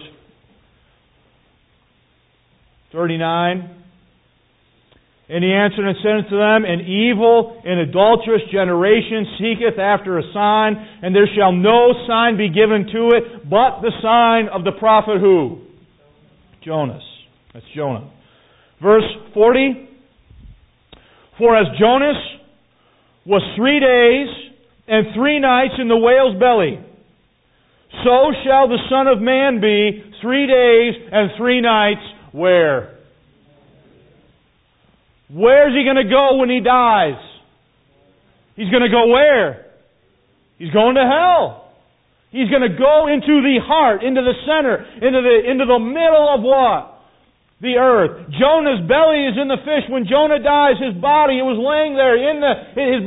39. And he answered and said unto them, an evil and adulterous generation seeketh after a sign, and there shall no sign be given to it, but the sign of the prophet who? Jonas. That's Jonah. Verse 40. For as Jonas was 3 days and 3 nights in the whale's belly, so shall the Son of Man be 3 days and 3 nights where? Where's he going to go when he dies? He's going to go where? He's going to hell. He's going to go into the heart, into the center, into the middle of what? The earth. Jonah's belly is in the fish. When Jonah dies, his body was laying there in the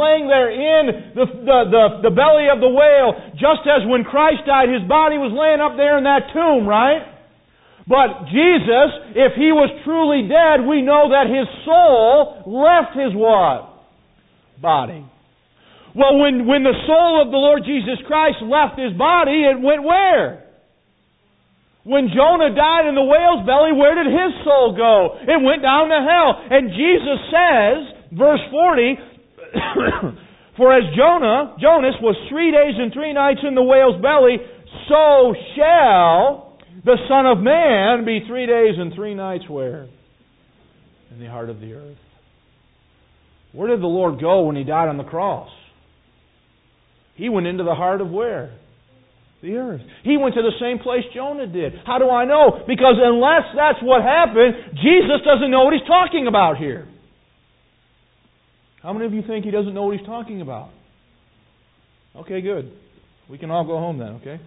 belly of the whale. Just as when Christ died, his body was laying up there in that tomb, right? But Jesus, if He was truly dead, we know that His soul left His what? Body. Well, when the soul of the Lord Jesus Christ left His body, it went where? When Jonah died in the whale's belly, where did his soul go? It went down to hell. And Jesus says, verse 40, for as Jonas was 3 days and 3 nights in the whale's belly, so shall the Son of Man be 3 days and 3 nights where? In the heart of the earth. Where did the Lord go when He died on the cross? He went into the heart of where? The earth. He went to the same place Jonah did. How do I know? Because unless that's what happened, Jesus doesn't know what He's talking about here. How many of you think He doesn't know what He's talking about? Okay, good. We can all go home then, okay?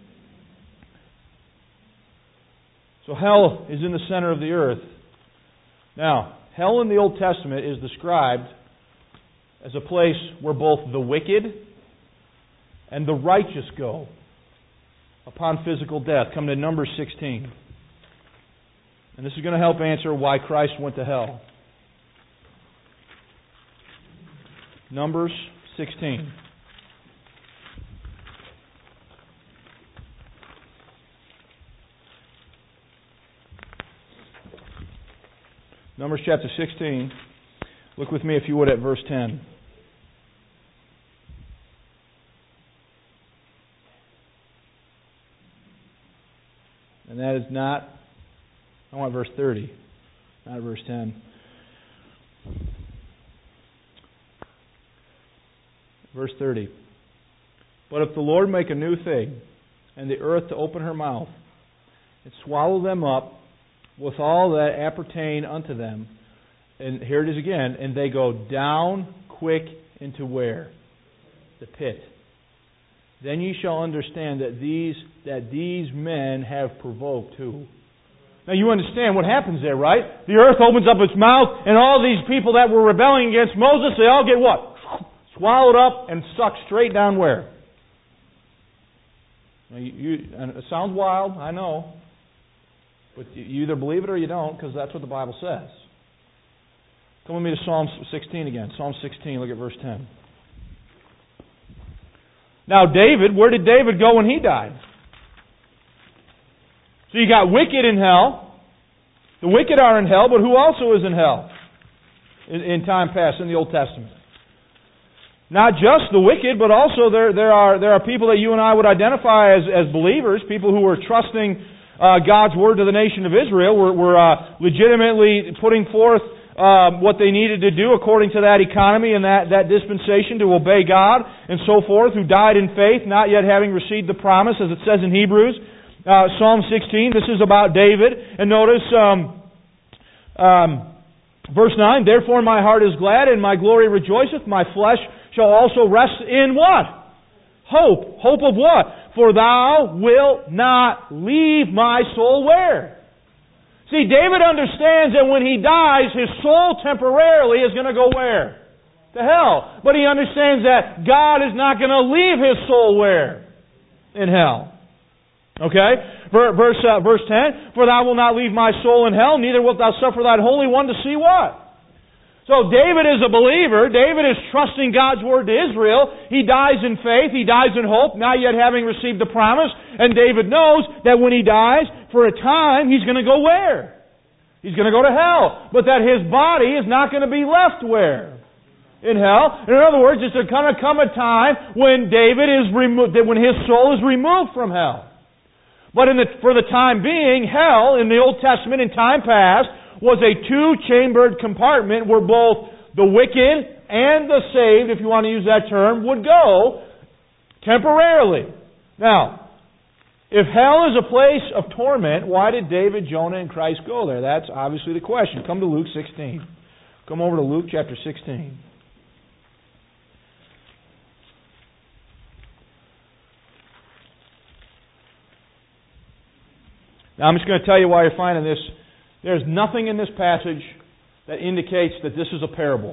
So hell is in the center of the earth. Now, hell in the Old Testament is described as a place where both the wicked and the righteous go upon physical death. Come to Numbers 16. And this is going to help answer why Christ went to hell. Numbers 16. Numbers chapter 16. Look with me, if you would, at verse 10. And that is not, I want verse 30, not verse 10. Verse 30. But if the Lord make a new thing, and the earth to open her mouth, and swallow them up with all that appertain unto them, and here it is again, and they go down quick into where? The pit. Then ye shall understand that these men have provoked who? Now you understand what happens there, right? The earth opens up its mouth, and all these people that were rebelling against Moses, they all get what? Swallowed up and sucked straight down where? Now and it sounds wild, I know. But you either believe it or you don't, because that's what the Bible says. Come with me to Psalm 16 again. Psalm 16, look at verse 10. Now David, where did David go when he died? So you got wicked in hell. The wicked are in hell, but who also is in hell? In time past, in the Old Testament. Not just the wicked, but also there are people that you and I would identify as believers, people who were trusting God's Word to the nation of Israel, were legitimately putting forth what they needed to do according to that economy and that dispensation to obey God and so forth, who died in faith, not yet having received the promise, as it says in Hebrews. Psalm 16, this is about David. And notice verse 9, therefore my heart is glad and my glory rejoiceth, my flesh shall also rest in what? Hope. Hope of what? For thou wilt not leave my soul where? See, David understands that when he dies, his soul temporarily is going to go where? To hell. But he understands that God is not going to leave his soul where? In hell. Okay? Verse 10, for thou wilt not leave my soul in hell, neither wilt thou suffer thine Holy One to see what? So David is a believer. David is trusting God's Word to Israel. He dies in faith. He dies in hope, not yet having received the promise. And David knows that when he dies, for a time, he's going to go where? He's going to go to hell. But that his body is not going to be left where? In hell. In other words, it's going to come a time when David is removed, when his soul is removed from hell. But for the time being, hell in the Old Testament in time past was a two-chambered compartment where both the wicked and the saved, if you want to use that term, would go temporarily. Now, if hell is a place of torment, why did David, Jonah, and Christ go there? That's obviously the question. Come to Luke 16. Come over to Luke chapter 16. Now I'm just going to tell you why you're finding this. There's nothing in this passage that indicates that this is a parable.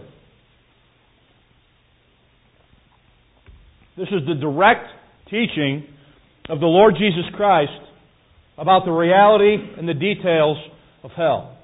This is the direct teaching of the Lord Jesus Christ about the reality and the details of hell.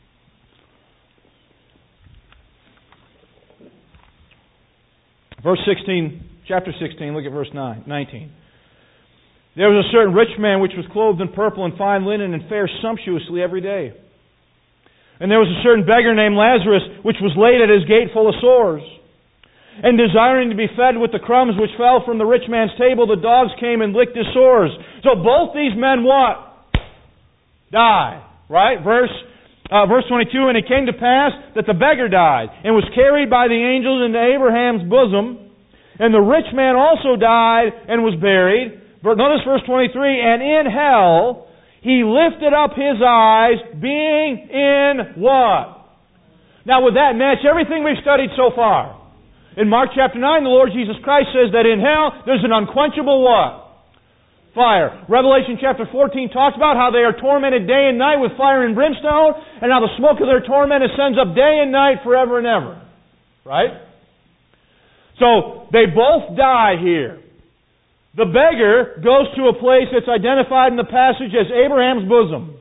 Verse 16, chapter 16, look at verse 19. There was a certain rich man which was clothed in purple and fine linen and fared sumptuously every day. And there was a certain beggar named Lazarus which was laid at his gate full of sores. And desiring to be fed with the crumbs which fell from the rich man's table, the dogs came and licked his sores. So both these men what? Die. Right? Verse 22, and it came to pass that the beggar died and was carried by the angels into Abraham's bosom. And the rich man also died and was buried. Notice verse 23, and in hell he lifted up his eyes, being in what? Now would that match everything we've studied so far? In Mark chapter 9, the Lord Jesus Christ says that in hell there's an unquenchable what? Fire. Revelation chapter 14 talks about how they are tormented day and night with fire and brimstone, and how the smoke of their torment ascends up day and night forever and ever. Right? So, they both die here. The beggar goes to a place that's identified in the passage as Abraham's bosom.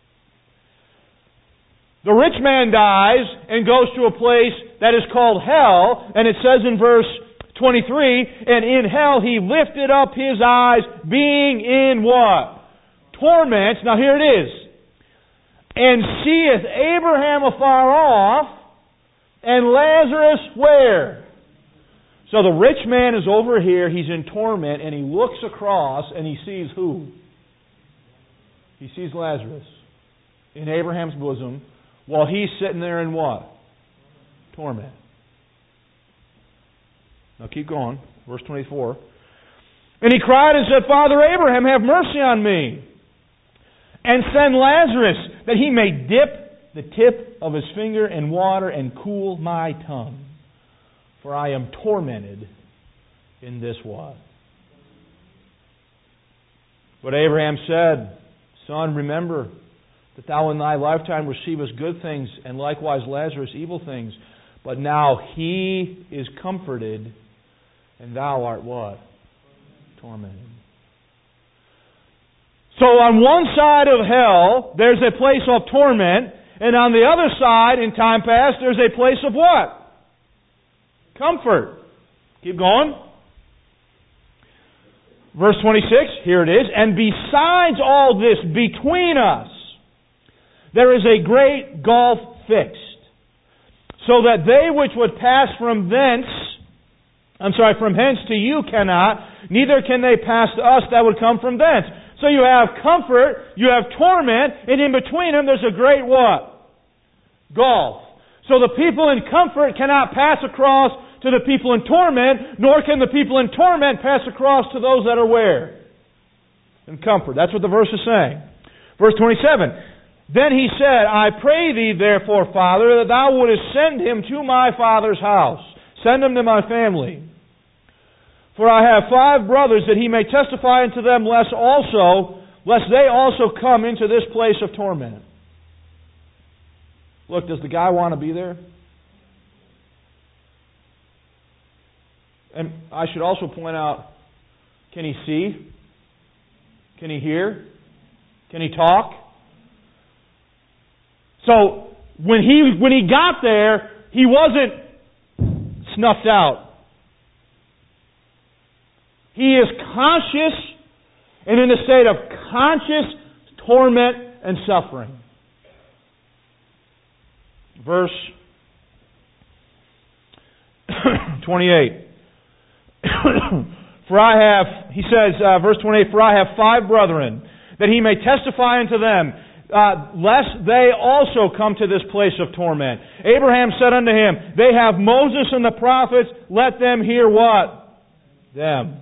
The rich man dies and goes to a place that is called hell, and it says in verse 23, and in hell he lifted up his eyes, being in what? Torments. Now here it is. And seeth Abraham afar off, and Lazarus where? So the rich man is over here, he's in torment, and he looks across and he sees who? He sees Lazarus in Abraham's bosom, while he's sitting there in what? Torment. Now keep going. Verse 24. And he cried and said, Father Abraham, have mercy on me, and send Lazarus, that he may dip the tip of his finger in water and cool my tongue. For I am tormented in this what? But Abraham said, Son, remember that thou in thy lifetime receivest good things, and likewise Lazarus evil things. But now he is comforted, and thou art what? Tormented. So on one side of hell, there's a place of torment, and on the other side, in time past, there's a place of what? Comfort. Keep going. Verse 26, here it is. And besides all this, between us, there is a great gulf fixed, so that they which would pass from hence to you cannot, neither can they pass to us that would come from thence. So you have comfort, you have torment, and in between them there's a great what? Gulf. So the people in comfort cannot pass across to the people in torment, nor can the people in torment pass across to those that are where? In comfort. That's what the verse is saying. Verse 27. Then he said, I pray thee therefore, Father, that thou wouldest send him to my father's house. Send him to my family. For I have 5 brothers, that he may testify unto them, lest they also come into this place of torment. Look, does the guy want to be there? And I should also point out, can he see? Can he hear? Can he talk? So, when he got there, he wasn't snuffed out. He is conscious and in a state of conscious torment and suffering. Verse 28. He says, verse 28, For I have 5 brethren, that he may testify unto them, lest they also come to this place of torment. Abraham said unto him, They have Moses and the prophets, let them hear what? Them.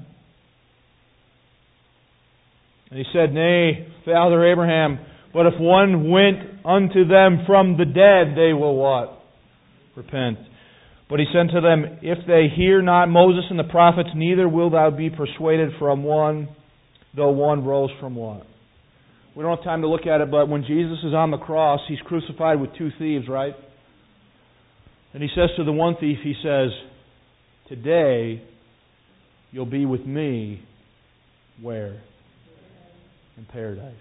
And he said, Nay, Father Abraham, but if one went unto them from the dead, they will what? repent. But he said to them, if they hear not Moses and the prophets, neither will thou be persuaded from one, though one rose from what? We don't have time to look at it, but when Jesus is on the cross, He's crucified with two thieves, right? And He says to the one thief, He says, today you'll be with me, where? In paradise.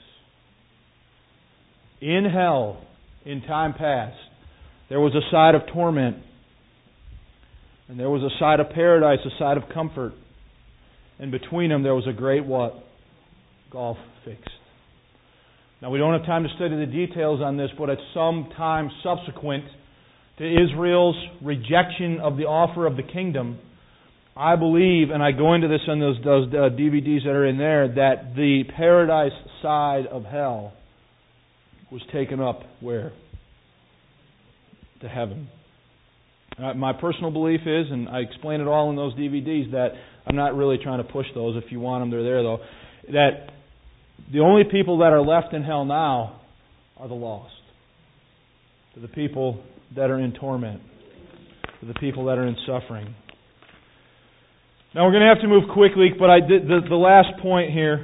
In hell, in time past, there was a side of torment. And there was a side of paradise, a side of comfort. And between them there was a great what? Gulf fixed. Now we don't have time to study the details on this, but at some time subsequent to Israel's rejection of the offer of the kingdom, I believe, and I go into this in those DVDs that are in there, that the paradise side of hell was taken up where? To heaven. My personal belief is, and I explain it all in those DVDs, that I'm not really trying to push those. If you want them, they're there though. That the only people that are left in hell now are the lost. To the people that are in torment. To the people that are in suffering. Now we're going to have to move quickly, but I did the last point here.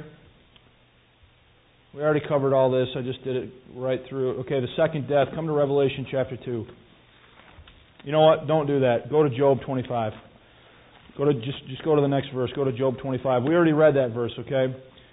We already covered all this. I just did it right through. Okay, the second death. Come to Revelation chapter 2. You know what? Don't do that. Go to Job 25. Just go to the next verse. Go to Job 25. We already read that verse, okay?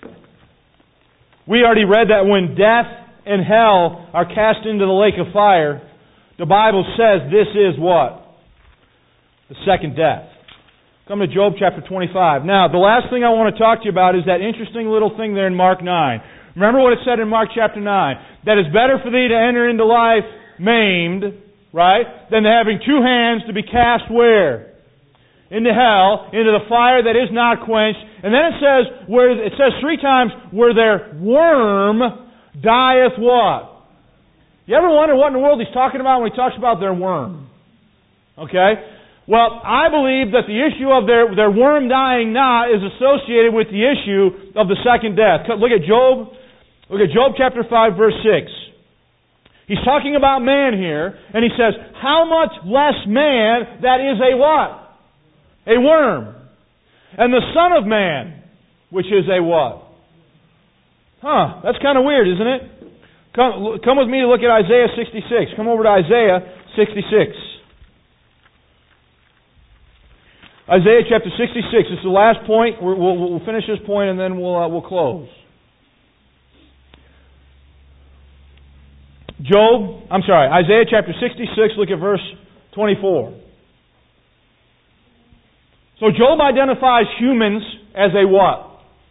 We already read that when death and hell are cast into the lake of fire, the Bible says this is what? The second death. Come to Job chapter 25. Now, the last thing I want to talk to you about is that interesting little thing there in Mark 9. Remember what it said in Mark chapter 9? That it's better for thee to enter into life maimed, right, than having two hands to be cast where? Into hell, into the fire that is not quenched. And then it says three times, where their worm dieth what? You ever wonder what in the world he's talking about when he talks about their worm? Okay? Well, I believe that the issue of their worm dying not is associated with the issue of the second death. Look at Job chapter 5, verse 6. He's talking about man here, and he says, how much less man that is a what? A worm. And the Son of Man, which is a what? That's kind of weird, isn't it? Come with me to look at Isaiah 66. Come over to Isaiah 66. Isaiah chapter 66. This is the last point. We'll finish this point and then we'll close. Isaiah chapter 66, look at verse 24. So Job identifies humans as a what?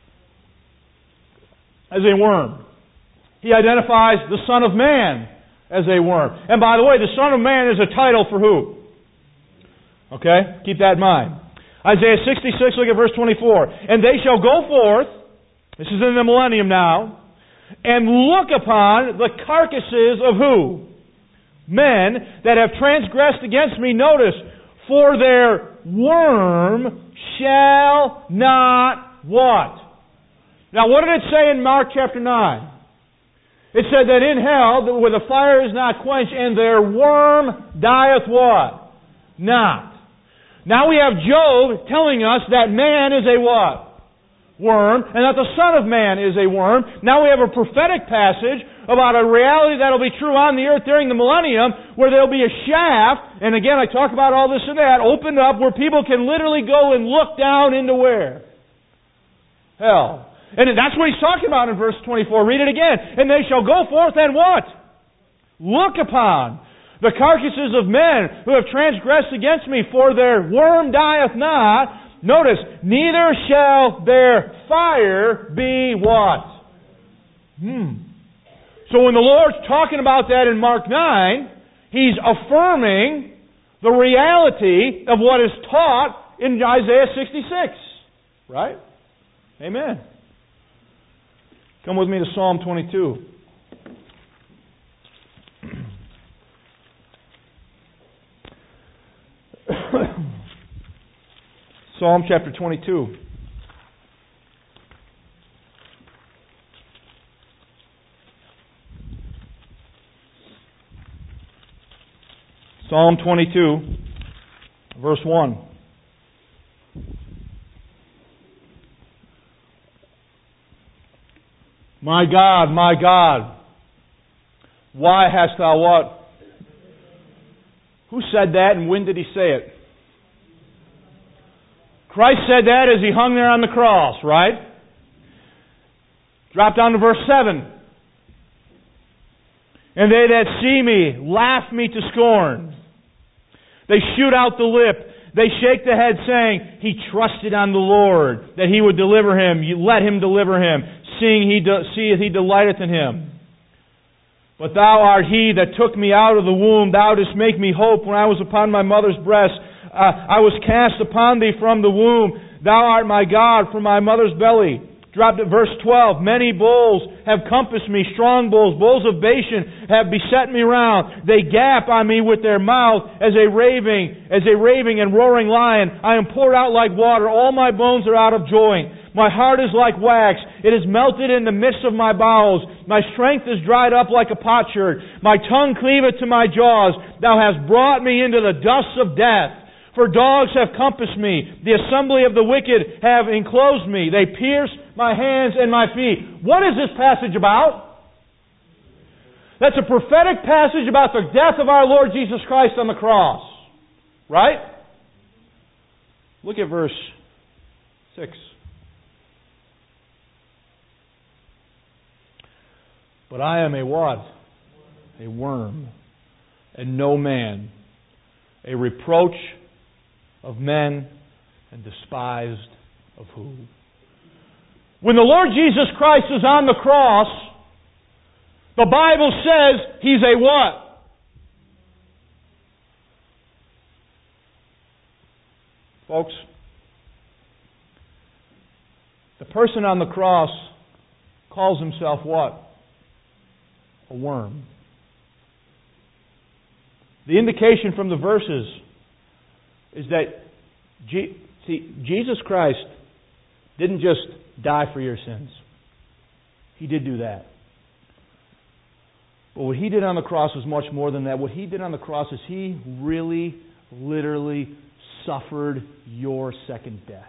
As a worm. He identifies the Son of Man as a worm. And by the way, the Son of Man is a title for who? Okay? Keep that in mind. Isaiah 66, look at verse 24. And they shall go forth, this is in the millennium now, and look upon the carcasses of who? Men that have transgressed against me. Notice, for their worm shall not what? Now what did it say in Mark chapter 9? It said that in hell, where the fire is not quenched, and their worm dieth what? Not. Now we have Job telling us that man is a what? Worm, and that the Son of Man is a worm. Now we have a prophetic passage about a reality that will be true on the earth during the millennium, where there will be a shaft, and again I talk about all this and that, opened up where people can literally go and look down into where? Hell. And that's what he's talking about in verse 24. Read it again. And they shall go forth and what? Look upon the carcasses of men who have transgressed against me, for their worm dieth not. Notice, neither shall their fire be what? So when the Lord's talking about that in Mark 9, He's affirming the reality of what is taught in Isaiah 66. Right? Amen. Come with me to Psalm 22. Psalm chapter 22. Psalm 22, verse 1. My God, why hast thou what? Who said that and when did he say it? Christ said that as he hung there on the cross, right? Drop down to verse 7. And they that see me laugh me to scorn. They shoot out the lip. They shake the head, saying, He trusted on the Lord, that He would deliver him. You let Him deliver him, seeing seeth He delighteth in him. But Thou art He that took me out of the womb. Thou didst make me hope when I was upon my mother's breast. I was cast upon Thee from the womb. Thou art my God from my mother's belly. Drop to verse 12. Many bulls have compassed me, strong bulls, bulls of Bashan have beset me round. They gap on me with their mouth as a raving and roaring lion. I am poured out like water. All my bones are out of joint. My heart is like wax. It is melted in the midst of my bowels. My strength is dried up like a potsherd. My tongue cleaveth to my jaws. Thou hast brought me into the dust of death. For dogs have compassed me. The assembly of the wicked have enclosed me. They pierce my hands and my feet. What is this passage about? That's a prophetic passage about the death of our Lord Jesus Christ on the cross. Right? Look at verse 6. But I am a what? A worm, and no man, a reproach of men, and despised of who? When the Lord Jesus Christ is on the cross, the Bible says He's a what? Folks, the person on the cross calls himself what? A worm. The indication from the verses is that Jesus Christ didn't just die for your sins. He did do that. But what He did on the cross was much more than that. What He did on the cross is He really, literally suffered your second death.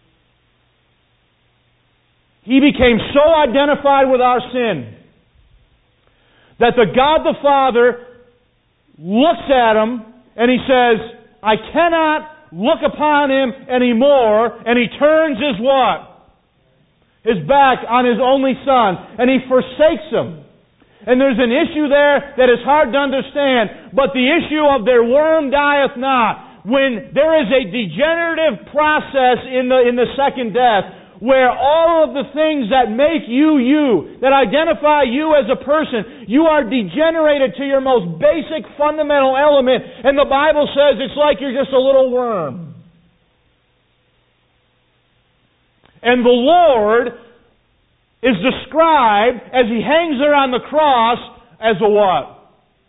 He became so identified with our sin that the God the Father looks at Him and He says, I cannot look upon Him anymore, and He turns His what? His back on His only Son, and He forsakes Him. And there's an issue there that is hard to understand, but the issue of their worm dieth not. When there is a degenerative process in the second death, where all of the things that make you, that identify you as a person, you are degenerated to your most basic fundamental element, and the Bible says it's like you're just a little worm. And the Lord is described as He hangs there on the cross as a what?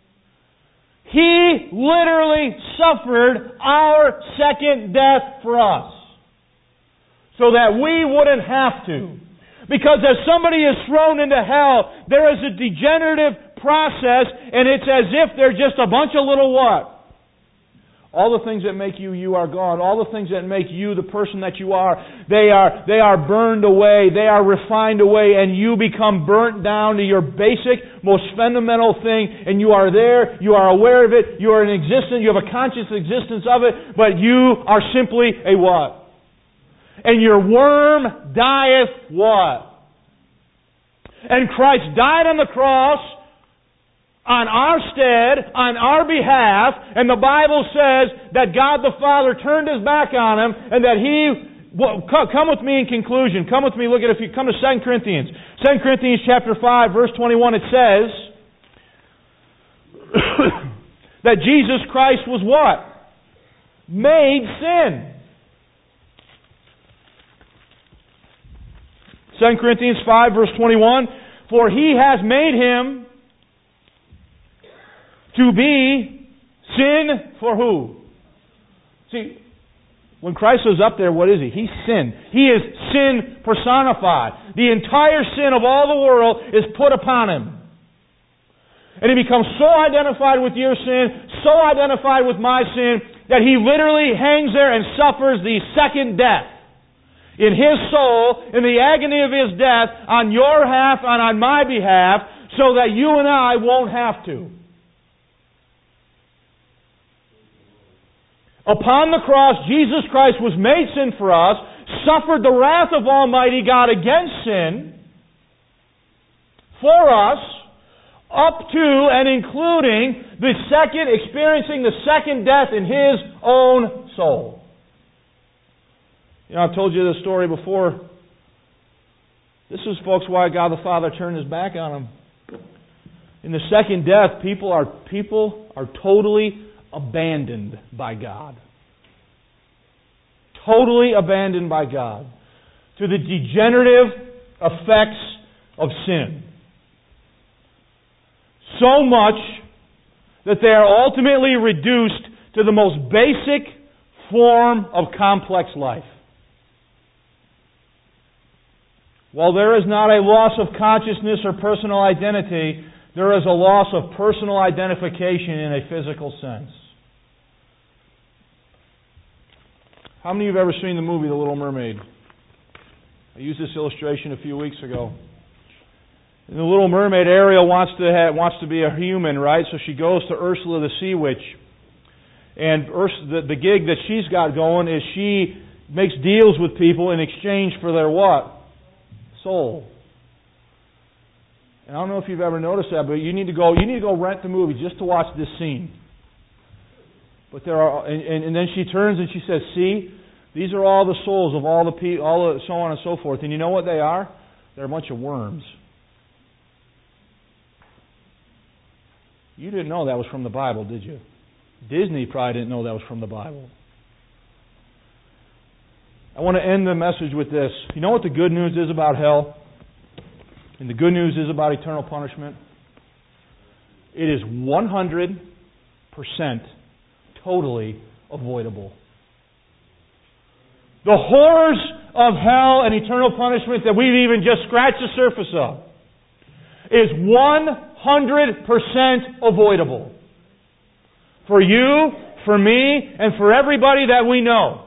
He literally suffered our second death for us, so that we wouldn't have to. Because as somebody is thrown into hell, there is a degenerative process, and it's as if they're just a bunch of little what? All the things that make you are gone. All the things that make you the person that you are, they are burned away. They are refined away, and you become burnt down to your basic, most fundamental thing, and you are there, you are aware of it, you are in existence, you have a conscious existence of it, but you are simply a what? And your worm dieth what? And Christ died on the cross on our stead, on our behalf, and the Bible says that God the Father turned His back on Him, and that He... Well, come with me in conclusion. Come with me, look at if you come to 2 Corinthians. 2 Corinthians chapter 5, verse 21, it says that Jesus Christ was what? Made sin. 2 Corinthians 5, verse 21, for He has made Him to be sin for who? See, when Christ was up there, what is He? He's sin. He is sin personified. The entire sin of all the world is put upon Him. And He becomes so identified with your sin, so identified with my sin, that He literally hangs there and suffers the second death in His soul, in the agony of His death, on your behalf and on my behalf, so that you and I won't have to. Upon the cross, Jesus Christ was made sin for us, suffered the wrath of Almighty God against sin for us, up to and including experiencing the second death in His own soul. You know, I've told you this story before. This is, folks, why God the Father turned His back on Him. In the second death, people are totally abandoned by God. Totally abandoned by God to the degenerative effects of sin. So much that they are ultimately reduced to the most basic form of complex life. While there is not a loss of consciousness or personal identity, there is a loss of personal identification in a physical sense. How many of you have ever seen the movie The Little Mermaid? I used this illustration a few weeks ago. In The Little Mermaid, Ariel wants to be a human, right? So she goes to Ursula the Sea Witch. And the gig that she's got going is she makes deals with people in exchange for their what? Soul. And I don't know if you've ever noticed that, but you need to go rent the movie just to watch this scene. But there are, and then she turns and she says, "See, these are all the souls of all the people, so on and so forth. And you know what they are? They're a bunch of worms." You didn't know that was from the Bible, did you? Disney probably didn't know that was from the Bible. I want to end the message with this. You know what the good news is about hell? And the good news is about eternal punishment? It is 100% totally avoidable. The horrors of hell and eternal punishment that we've even just scratched the surface of is 100% avoidable. For you, for me, and for everybody that we know.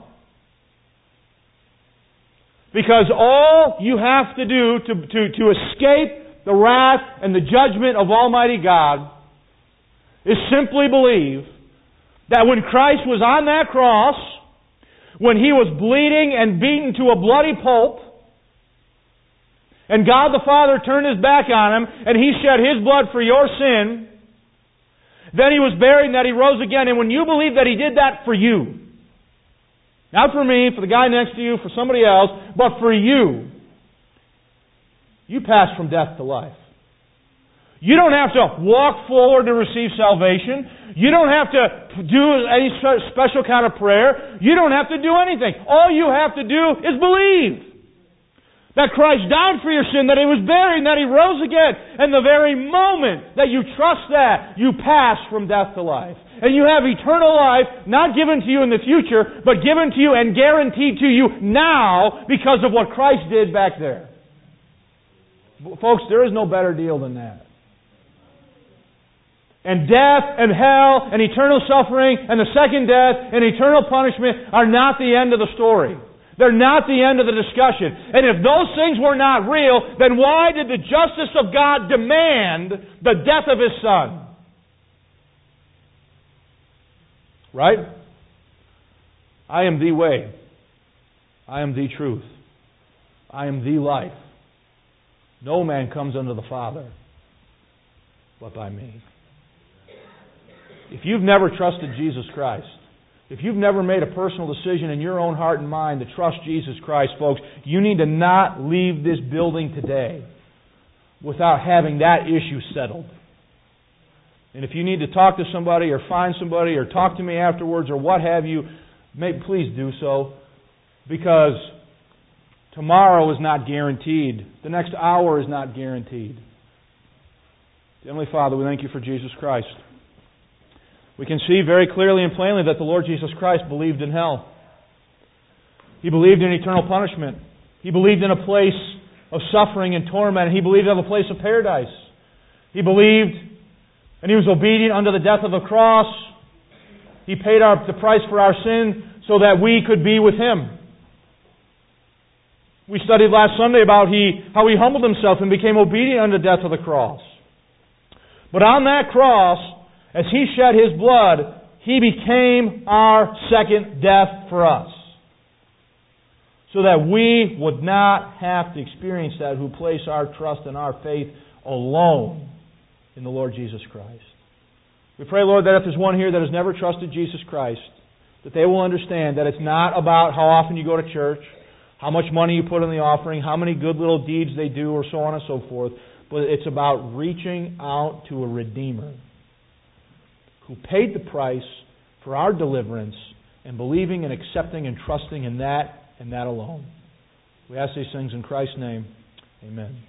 Because all you have to do to escape the wrath and the judgment of Almighty God is simply believe that when Christ was on that cross, when He was bleeding and beaten to a bloody pulp, and God the Father turned His back on Him, and He shed His blood for your sin, then He was buried and that He rose again. And when you believe that He did that for you, not for me, for the guy next to you, for somebody else, but for you, you pass from death to life. You don't have to walk forward to receive salvation. You don't have to do any special kind of prayer. You don't have to do anything. All you have to do is believe that Christ died for your sin, that He was buried, and that He rose again. And the very moment that you trust that, you pass from death to life. And you have eternal life, not given to you in the future, but given to you and guaranteed to you now because of what Christ did back there. Folks, there is no better deal than that. And death and hell and eternal suffering and the second death and eternal punishment are not the end of the story. They're not the end of the discussion. And if those things were not real, then why did the justice of God demand the death of His Son? Right? I am the way. I am the truth. I am the life. No man comes unto the Father but by me. If you've never trusted Jesus Christ, if you've never made a personal decision in your own heart and mind to trust Jesus Christ, folks, you need to not leave this building today without having that issue settled. And if you need to talk to somebody or find somebody or talk to me afterwards or what have you, please do so. Because tomorrow is not guaranteed. The next hour is not guaranteed. Heavenly Father, we thank You for Jesus Christ. We can see very clearly and plainly that the Lord Jesus Christ believed in hell. He believed in eternal punishment. He believed in a place of suffering and torment. He believed in a place of paradise. He believed And He was obedient unto the death of the cross. He paid the price for our sin so that we could be with Him. We studied last Sunday about how He humbled Himself and became obedient unto the death of the cross. But on that cross, as He shed His blood, He became our second death for us. So that we would not have to experience that who place our trust and our faith alone in the Lord Jesus Christ. We pray, Lord, that if there's one here that has never trusted Jesus Christ, that they will understand that it's not about how often you go to church, how much money you put in the offering, how many good little deeds they do, or so on and so forth, but it's about reaching out to a Redeemer who paid the price for our deliverance and believing and accepting and trusting in that and that alone. We ask these things in Christ's name. Amen.